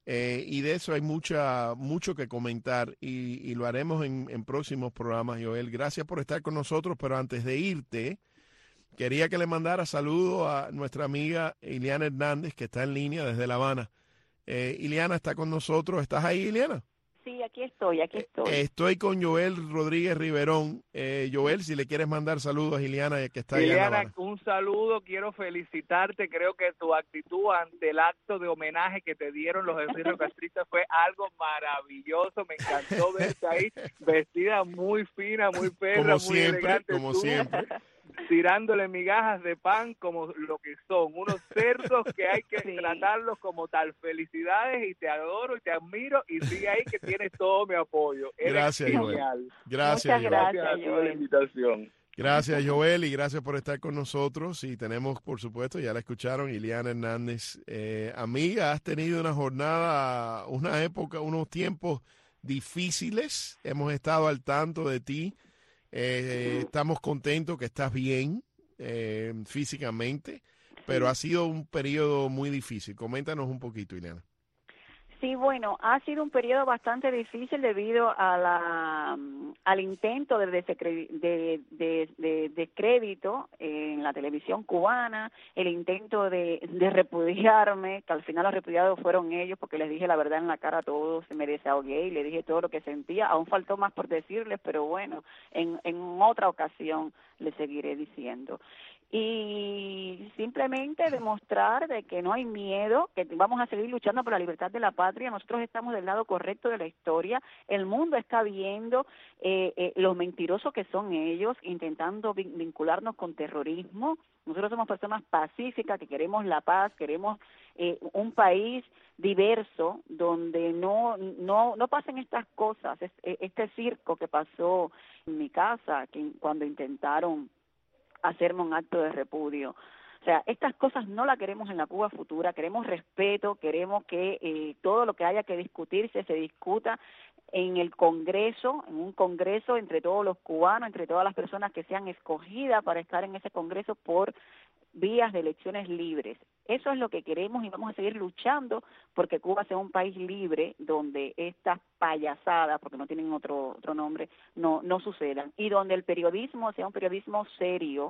Eh, y de eso hay mucha mucho que comentar y, y lo haremos en, en próximos programas, Joel. Gracias por estar con nosotros, pero antes de irte, quería que le mandara saludos a nuestra amiga Iliana Hernández, que está en línea desde La Habana. Eh, Iliana está con nosotros. ¿Estás ahí, Iliana? Sí, aquí estoy, aquí estoy. Eh, estoy con Joel Rodríguez Riverón. Eh, Joel, si le quieres mandar saludos a Iliana, que está ahí en La Iliana, Habana. un saludo, quiero felicitarte, creo que tu actitud ante el acto de homenaje que te dieron los ejercicios castristas fue algo maravilloso, me encantó verte ahí, vestida muy fina, muy perra, Como muy siempre, elegante, como tú, siempre. tirándole migajas de pan como lo que son, unos cerdos que hay que Sí. tratarlos como tal. Felicidades y te adoro y te admiro y sigue ahí que tienes todo mi apoyo. Eres Gracias, Joel. genial. Gracias, Muchas Joel. gracias. Gracias a ti por la Joel. invitación. Gracias, Joel, y gracias por estar con nosotros. Y tenemos, por supuesto, ya la escucharon, Iliana Hernández. Eh, amiga, has tenido una jornada, una época, unos tiempos difíciles. Hemos estado al tanto de ti. Eh, estamos contentos que estás bien eh, físicamente, pero ha sido un periodo muy difícil. Coméntanos un poquito, Iliana. Sí, bueno, ha sido un periodo bastante difícil debido a la, al intento de, desacre- de, de, de descrédito en la televisión cubana, el intento de, de repudiarme, que al final los repudiados fueron ellos porque les dije la verdad en la cara a todos, me desahogué y le dije todo lo que sentía, aún faltó más por decirles, pero bueno, en, en otra ocasión les seguiré diciendo. Y simplemente demostrar de que no hay miedo, que vamos a seguir luchando por la libertad de la patria. Nosotros estamos del lado correcto de la historia. El mundo está viendo eh, eh, lo mentirosos que son ellos, intentando vin- vincularnos con terrorismo. Nosotros somos personas pacíficas que queremos la paz, queremos eh, un país diverso donde no no no pasen estas cosas. Es- Este circo que pasó en mi casa, que cuando intentaron hacerme un acto de repudio. O sea, estas cosas no las queremos en la Cuba futura, queremos respeto, queremos que eh, todo lo que haya que discutirse se discuta en el Congreso, en un Congreso entre todos los cubanos, entre todas las personas que sean escogidas para estar en ese Congreso por vías de elecciones libres. Eso es lo que queremos y vamos a seguir luchando porque Cuba sea un país libre donde estas payasadas, porque no tienen otro otro nombre, no no sucedan y donde el periodismo sea un periodismo serio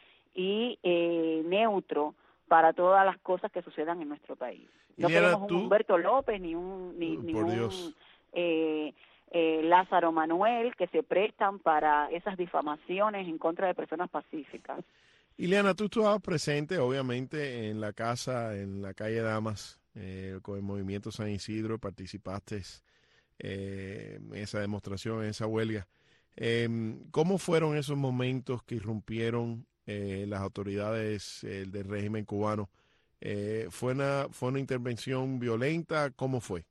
y eh, neutro para todas las cosas que sucedan en nuestro país. No Iliana, queremos un tú- Humberto López ni un ni, Oh, ni por un Dios. eh, eh, Lázaro Manuel que se prestan para esas difamaciones en contra de personas pacíficas. Iliana, tú estabas presente, obviamente, en la casa, en la calle Damas, eh, con el Movimiento San Isidro, participaste eh, en esa demostración, en esa huelga. Eh, ¿Cómo fueron esos momentos que irrumpieron eh, las autoridades eh, del régimen cubano? Eh, ¿fue una, fue una intervención violenta? ¿Cómo fue?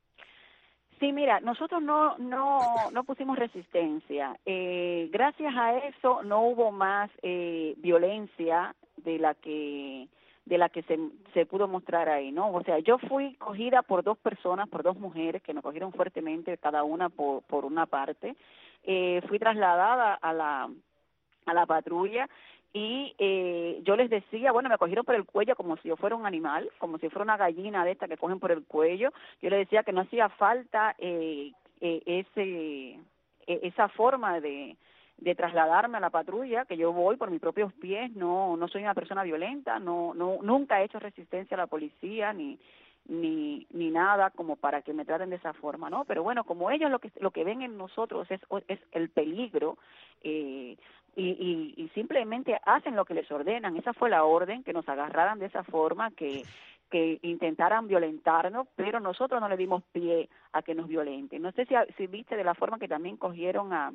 Sí, mira, nosotros no no no pusimos resistencia. Eh, gracias a eso no hubo más eh, violencia de la que de la que se, se pudo mostrar ahí, ¿no? O sea, yo fui cogida por dos personas, por dos mujeres que me cogieron fuertemente, cada una por por una parte. Eh, fui trasladada a la a la patrulla y eh, yo les decía, bueno, me cogieron por el cuello como si yo fuera un animal, como si fuera una gallina de esta que cogen por el cuello. Yo les decía que no hacía falta eh, eh, ese eh, esa forma de de trasladarme a la patrulla, que yo voy por mis propios pies, no no soy una persona violenta, no no nunca he hecho resistencia a la policía ni ni ni nada como para que me traten de esa forma, ¿no? Pero bueno, como ellos lo que lo que ven en nosotros es es el peligro eh Y, y, y simplemente hacen lo que les ordenan. Esa fue la orden, que nos agarraran de esa forma, que, que intentaran violentarnos, pero nosotros no le dimos pie a que nos violenten. No sé si, si viste de la forma que también cogieron a,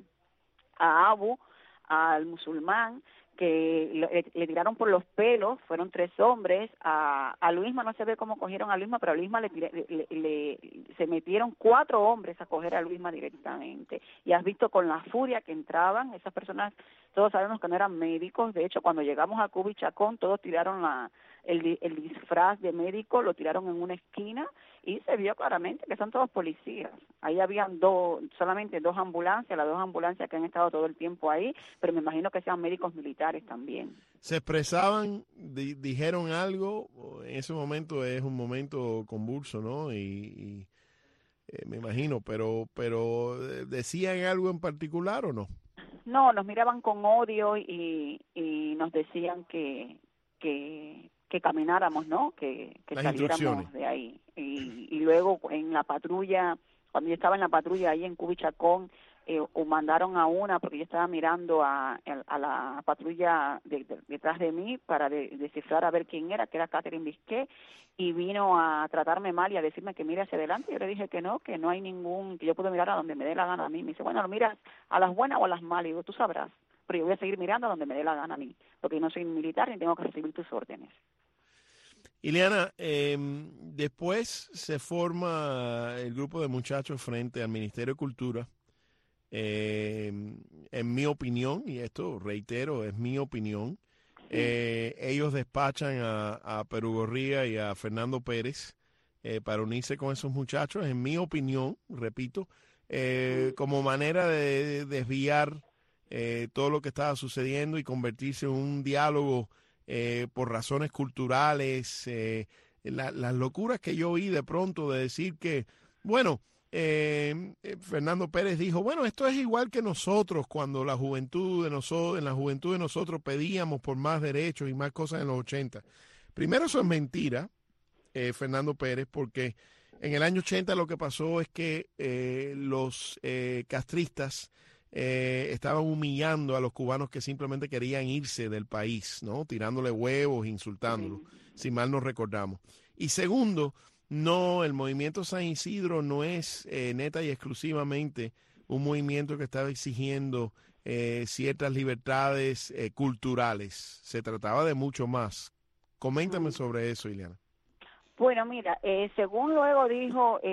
a Abu, al musulmán, que le, le tiraron por los pelos, fueron tres hombres. A, a Luisma no se ve cómo cogieron a Luisma, pero a Luisma le, le, le, se metieron cuatro hombres a coger a Luisma directamente. Y has visto con la furia que entraban, esas personas, todos sabemos que no eran médicos. De hecho, cuando llegamos a Cuba y Chacón, todos tiraron la, el, el disfraz de médico, lo tiraron en una esquina y se vio claramente que son todos policías. Ahí habían dos, solamente dos ambulancias, las dos ambulancias que han estado todo el tiempo ahí, pero me imagino que sean médicos militares también. ¿Se expresaban, di, dijeron algo? En ese momento es un momento convulso, ¿no? Y, y eh, me imagino, pero, pero ¿decían algo en particular o no? No, nos miraban con odio y, y nos decían que, que, que camináramos, ¿no? Que, que saliéramos de ahí. Y, y luego en la patrulla, cuando yo estaba en la patrulla ahí en Cubichacón, eh, o mandaron a una, porque yo estaba mirando a, a la patrulla de, de, detrás de mí para de, descifrar a ver quién era, que era Catherine Bisquet, y vino a tratarme mal y a decirme que mire hacia adelante. Yo le dije que no, que no hay ningún, que yo puedo mirar a donde me dé la gana a mí. Me dice, bueno, lo miras a las buenas o a las malas. Y digo, tú sabrás, pero yo voy a seguir mirando a donde me dé la gana a mí, porque yo no soy militar ni tengo que recibir tus órdenes. Ileana, eh, después se forma el grupo de muchachos frente al Ministerio de Cultura. Eh, en mi opinión, y esto reitero, es mi opinión, eh, ellos despachan a, a Perú Gorría y a Fernando Pérez eh, para unirse con esos muchachos, en mi opinión, repito, eh, como manera de desviar eh, todo lo que estaba sucediendo y convertirse en un diálogo eh, por razones culturales, eh, la, las locuras que yo oí de pronto de decir que, bueno, Eh, eh, Fernando Pérez dijo, bueno, esto es igual que nosotros cuando la juventud de nosotros, en la juventud de nosotros pedíamos por más derechos y más cosas en los ochenta. Primero, eso es mentira, eh, Fernando Pérez, porque en el año ochenta lo que pasó es que eh, los eh, castristas eh, estaban humillando a los cubanos que simplemente querían irse del país, ¿no? Tirándole huevos, insultándolos, si mal no recordamos. Y segundo, no, el movimiento San Isidro no es eh, neta y exclusivamente un movimiento que estaba exigiendo eh, ciertas libertades eh, culturales. Se trataba de mucho más. Coméntame sobre eso, Ileana. Bueno, mira, eh, según luego dijo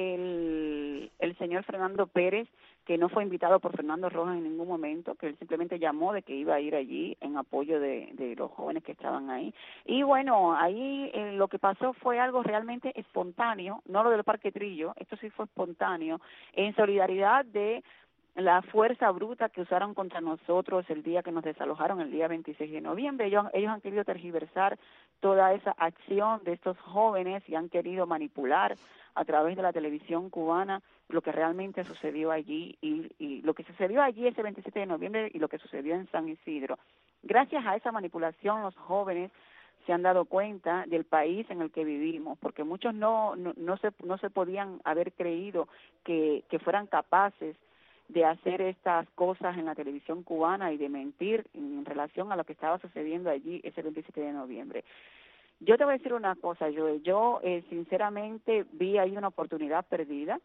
el, el señor Fernando Pérez, que no fue invitado por Fernando Rojas en ningún momento, que él simplemente llamó de que iba a ir allí en apoyo de, de los jóvenes que estaban ahí. Y bueno, ahí eh, lo que pasó fue algo realmente espontáneo, no lo del Parque Trillo, esto sí fue espontáneo, en solidaridad de la fuerza bruta que usaron contra nosotros el día que nos desalojaron, el día veintiséis de noviembre. Ellos, ellos han querido tergiversar toda esa acción de estos jóvenes y han querido manipular a través de la televisión cubana lo que realmente sucedió allí y, y lo que sucedió allí ese veintisiete de noviembre y lo que sucedió en San Isidro. Gracias a esa manipulación los jóvenes se han dado cuenta del país en el que vivimos, porque muchos no no, no se no se podían haber creído que, que fueran capaces de hacer estas cosas en la televisión cubana y de mentir en relación a lo que estaba sucediendo allí ese veintisiete de noviembre. Yo te voy a decir una cosa, Joel, yo eh, sinceramente vi ahí una oportunidad perdida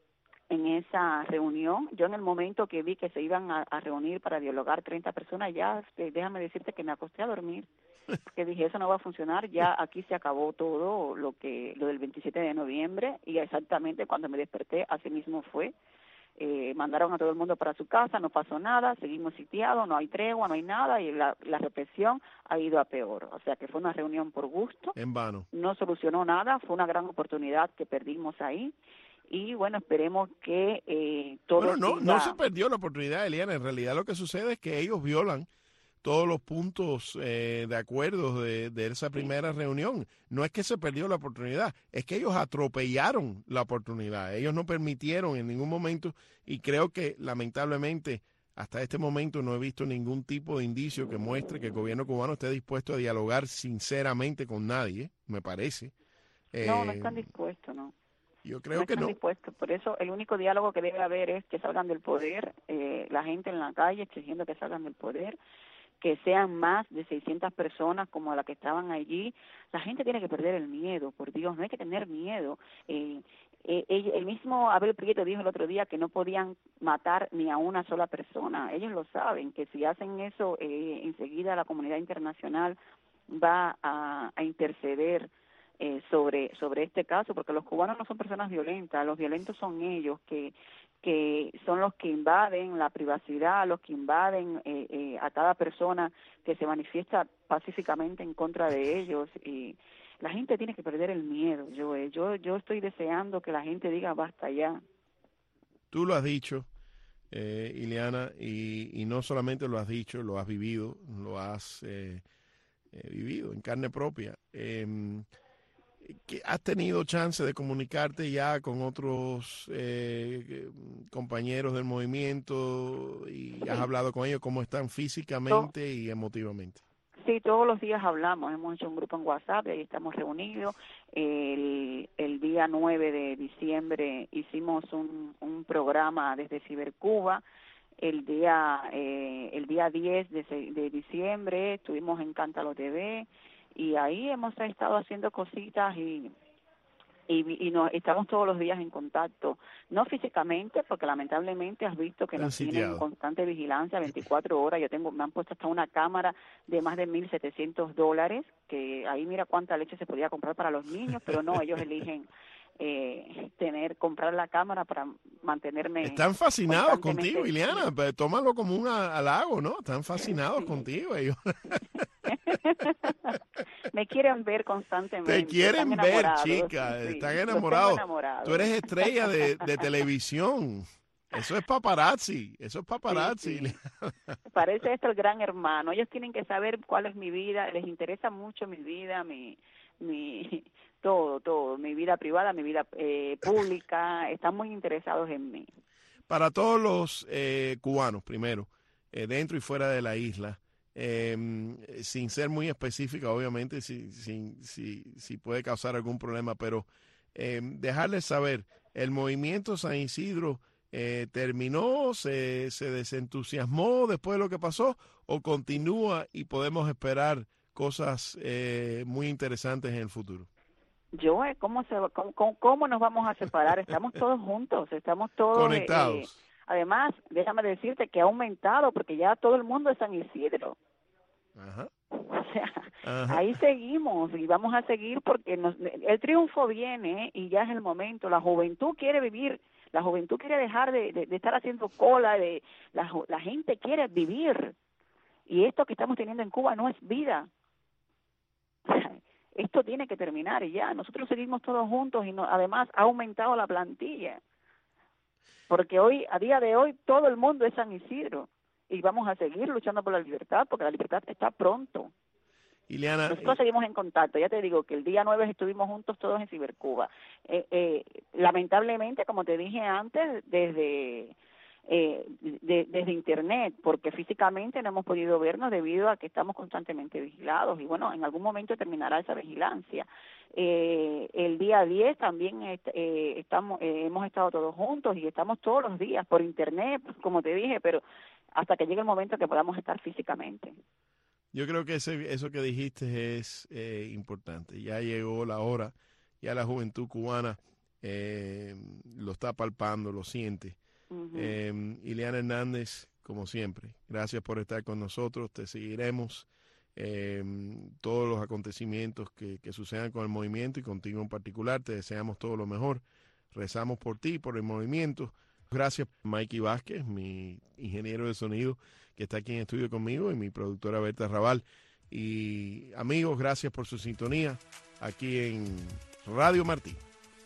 en esa reunión. Yo en el momento que vi que se iban a, a reunir para dialogar treinta personas, ya eh, déjame decirte que me acosté a dormir, porque dije, eso no va a funcionar, ya aquí se acabó todo lo que lo del veintisiete de noviembre y exactamente cuando me desperté, así mismo fue. Eh, mandaron a todo el mundo para su casa, no pasó nada, seguimos sitiados, no hay tregua, no hay nada y la, la represión ha ido a peor. O sea que fue una reunión por gusto. En vano. No solucionó nada, fue una gran oportunidad que perdimos ahí y bueno, esperemos que eh, todo Bueno, no, siga... no se perdió la oportunidad, Eliana. En realidad lo que sucede es que ellos violan todos los puntos eh, de acuerdo de, de esa primera sí. reunión. No es que se perdió la oportunidad, es que ellos atropellaron la oportunidad. Ellos no permitieron en ningún momento y creo que lamentablemente hasta este momento no he visto ningún tipo de indicio que muestre que el gobierno cubano esté dispuesto a dialogar sinceramente con nadie, me parece. No, eh, no están dispuestos, no. Yo creo no que están no. dispuestos. Por eso el único diálogo que debe haber es que salgan del poder, eh, la gente en la calle exigiendo que salgan del poder, que sean más de seiscientas personas como la que estaban allí. La gente tiene que perder el miedo, por Dios, no hay que tener miedo. Eh, eh, el mismo Abel Prieto dijo el otro día que no podían matar ni a una sola persona. Ellos lo saben, que si hacen eso, eh, enseguida la comunidad internacional va a, a interceder eh, sobre sobre este caso, porque los cubanos no son personas violentas, los violentos son ellos, que que son los que invaden la privacidad, los que invaden eh, eh, a cada persona que se manifiesta pacíficamente en contra de ellos. Y la gente tiene que perder el miedo. Yo, eh, yo, yo estoy deseando que la gente diga basta ya. Tú lo has dicho, eh, Ileana, y, y no solamente lo has dicho, lo has vivido, lo has eh, eh, vivido en carne propia. Eh, que ¿Has tenido chance de comunicarte ya con otros eh, compañeros del movimiento y Sí. has hablado con ellos cómo están físicamente y emotivamente? Sí, todos los días hablamos, hemos hecho un grupo en WhatsApp y ahí estamos reunidos. El, el día nueve de diciembre hicimos un, un programa desde Cibercuba. El día eh, el día diez de, de diciembre estuvimos en Cántalo T V y ahí hemos estado haciendo cositas y y, y nos, estamos todos los días en contacto, no físicamente, porque lamentablemente has visto que Están nos tienen sitiados. en constante vigilancia veinticuatro horas. Yo tengo, me han puesto hasta una cámara de más de mil setecientos dólares, que ahí mira cuánta leche se podía comprar para los niños, pero no, ellos eligen eh, tener, comprar la cámara para mantenerme. Están fascinados constantemente- contigo, Ileana, pero tómalo como un halago, ¿no? Están fascinados Sí. contigo ellos. Me quieren ver constantemente. Te quieren están ver, enamorados, chica, sí, están los tengo enamorados. enamorados. Tú eres estrella de, de televisión. Eso es paparazzi, eso es paparazzi. Sí, sí. Parece esto el gran hermano. Ellos tienen que saber cuál es mi vida, les interesa mucho mi vida, mi, mi todo, todo, mi vida privada, mi vida eh, pública. Están muy interesados en mí. Para todos los eh, cubanos, primero, eh, dentro y fuera de la isla, eh, sin ser muy específica, obviamente, si, si, si, si puede causar algún problema, pero eh, dejarles saber, el movimiento San Isidro eh, terminó, se, se desentusiasmó después de lo que pasó, o continúa y podemos esperar cosas eh, muy interesantes en el futuro. Yo, eh, ¿cómo, se, cómo, cómo, cómo nos vamos a separar? Estamos todos juntos, estamos todos eh, Conectados. eh, además, déjame decirte que ha aumentado porque ya todo el mundo es San Isidro. Ajá. O sea, Ajá. ahí seguimos y vamos a seguir porque nos, el triunfo viene y ya es el momento. La juventud quiere vivir, la juventud quiere dejar de, de, de estar haciendo cola, de la, la gente quiere vivir. Y esto que estamos teniendo en Cuba no es vida. Esto tiene que terminar y ya. Nosotros seguimos todos juntos y no, además ha aumentado la plantilla. Porque hoy, a día de hoy, todo el mundo es San Isidro. Y vamos a seguir luchando por la libertad, porque la libertad está pronto. Ileana, Nosotros seguimos en contacto. Ya te digo que el día nueve estuvimos juntos todos en Cibercuba. Eh, eh, lamentablemente, como te dije antes, desde eh, de, desde Internet, porque físicamente no hemos podido vernos debido a que estamos constantemente vigilados. Y bueno, en algún momento terminará esa vigilancia. Eh, el día diez también eh, estamos eh, hemos estado todos juntos y estamos todos los días por Internet, como te dije, pero hasta que llegue el momento que podamos estar físicamente. yo creo que ese, eso que dijiste es eh, importante. Ya llegó la hora, ya la juventud cubana eh, lo está palpando, lo siente. Uh-huh. Eh, Ileana Hernández, como siempre, gracias por estar con nosotros. Te seguiremos eh, todos los acontecimientos que, que sucedan con el movimiento y contigo en particular. Te deseamos todo lo mejor. Rezamos por ti, por el movimiento. Gracias, Mikey Vázquez, mi ingeniero de sonido, que está aquí en estudio conmigo, y mi productora Berta Raval. Y amigos, gracias por su sintonía aquí en Radio Martí.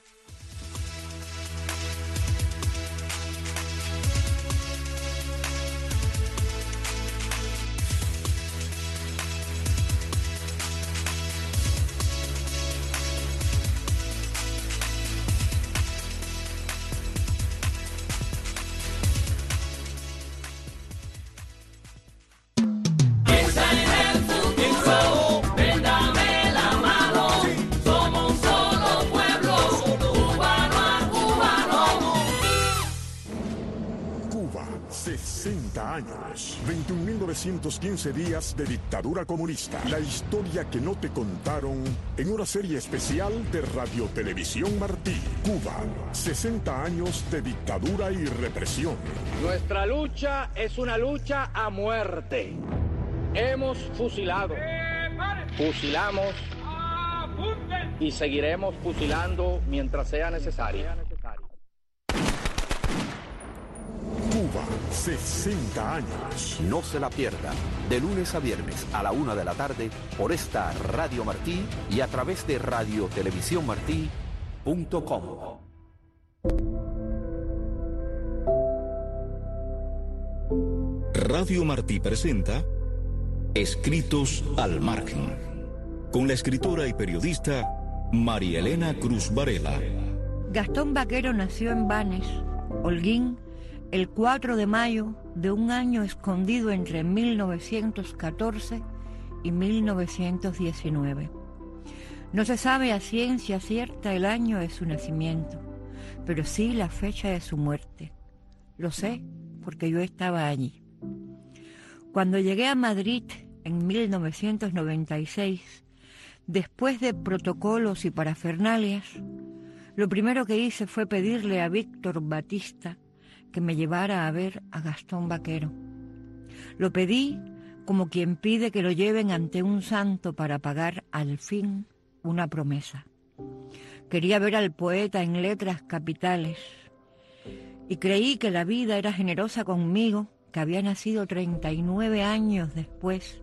sesenta años, veintiún mil novecientos quince días de dictadura comunista. La historia que no te contaron en una serie especial de Radio Televisión Martí. Cuba, sesenta años de dictadura y represión. Nuestra lucha es una lucha a muerte. Hemos fusilado, fusilamos y seguiremos fusilando mientras sea necesario. Cuba, sesenta años. No se la pierda, de lunes a viernes a la una de la tarde por esta Radio Martí y a través de radio televisión martí punto com. Radio Martí presenta Escritos al margen, con la escritora y periodista María Elena Cruz Varela. Gastón Vaquero nació en Banes, Holguín, el cuatro de mayo de un año escondido entre mil novecientos catorce y mil novecientos diecinueve. No se sabe a ciencia cierta el año de su nacimiento, pero sí la fecha de su muerte. Lo sé porque yo estaba allí. Cuando llegué a Madrid en mil novecientos noventa y seis, después de protocolos y parafernalias, lo primero que hice fue pedirle a Víctor Batista que me llevara a ver a Gastón Vaquero. Lo pedí como quien pide que lo lleven ante un santo para pagar al fin una promesa. Quería ver al poeta en letras capitales y creí que la vida era generosa conmigo, que había nacido treinta y nueve años después,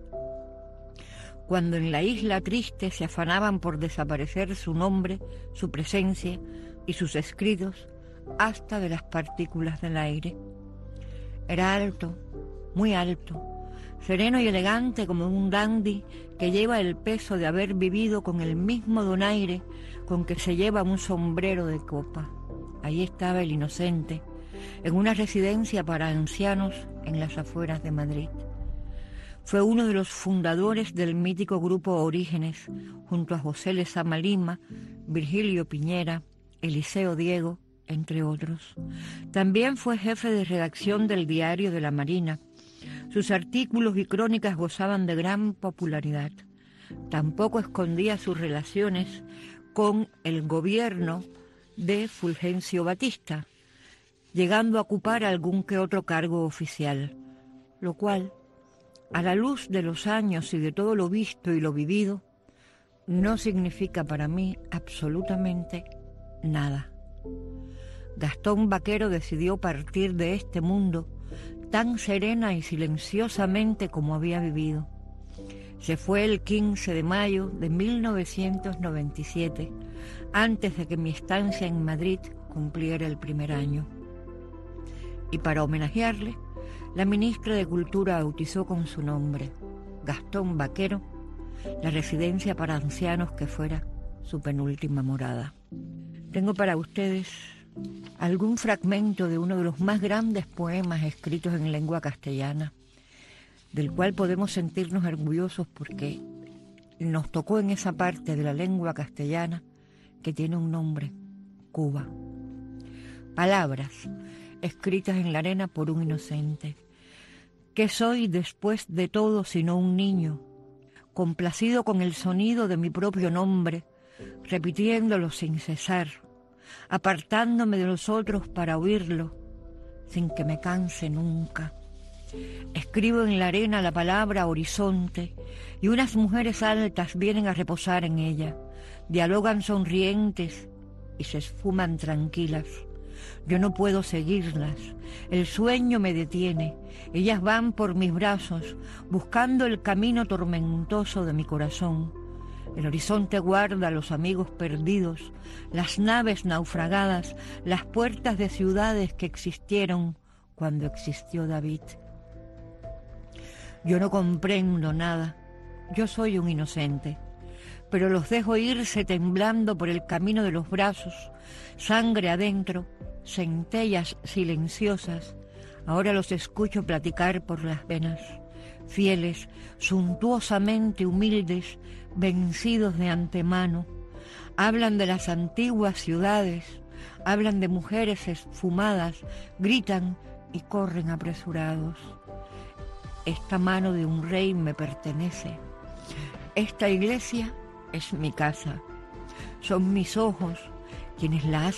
cuando en la isla triste se afanaban por desaparecer su nombre, su presencia y sus escritos hasta de las partículas del aire. Era alto, muy alto, sereno y elegante como un dandy que lleva el peso de haber vivido con el mismo donaire con que se lleva un sombrero de copa. Ahí estaba el inocente, en una residencia para ancianos en las afueras de Madrid. Fue uno de los fundadores del mítico grupo Orígenes, junto a José Lezama Lima, Virgilio Piñera, Eliseo Diego, entre otros. También fue jefe de redacción del Diario de la Marina. Sus artículos y crónicas gozaban de gran popularidad. Tampoco escondía sus relaciones con el gobierno de Fulgencio Batista, llegando a ocupar algún que otro cargo oficial, lo cual, a la luz de los años y de todo lo visto y lo vivido, no significa para mí absolutamente nada. Gastón Vaquero decidió partir de este mundo tan serena y silenciosamente como había vivido. Se fue el quince de mayo de mil novecientos noventa y siete, antes de que mi estancia en Madrid cumpliera el primer año. Y para homenajearle, la ministra de Cultura bautizó con su nombre, Gastón Vaquero, la residencia para ancianos que fuera su penúltima morada. Tengo para ustedes algún fragmento de uno de los más grandes poemas escritos en lengua castellana, del cual podemos sentirnos orgullosos porque nos tocó en esa parte de la lengua castellana que tiene un nombre, Cuba. Palabras escritas en la arena por un inocente. ¿Qué soy después de todo sino un niño, complacido con el sonido de mi propio nombre, repitiéndolo sin cesar, apartándome de los otros para oírlo, sin que me canse nunca? Escribo en la arena la palabra horizonte y unas mujeres altas vienen a reposar en ella, dialogan sonrientes y se esfuman tranquilas. Yo no puedo seguirlas, el sueño me detiene, ellas van por mis brazos, buscando el camino tormentoso de mi corazón. El horizonte guarda a los amigos perdidos, las naves naufragadas, las puertas de ciudades que existieron cuando existió David. Yo no comprendo nada, yo soy un inocente, pero los dejo irse temblando por el camino de los brazos, sangre adentro, centellas silenciosas. Ahora los escucho platicar por las venas, fieles, suntuosamente humildes, vencidos de antemano. Hablan de las antiguas ciudades, hablan de mujeres esfumadas, gritan y corren apresurados. Esta mano de un rey me pertenece. Esta iglesia es mi casa. Son mis ojos quienes la hacen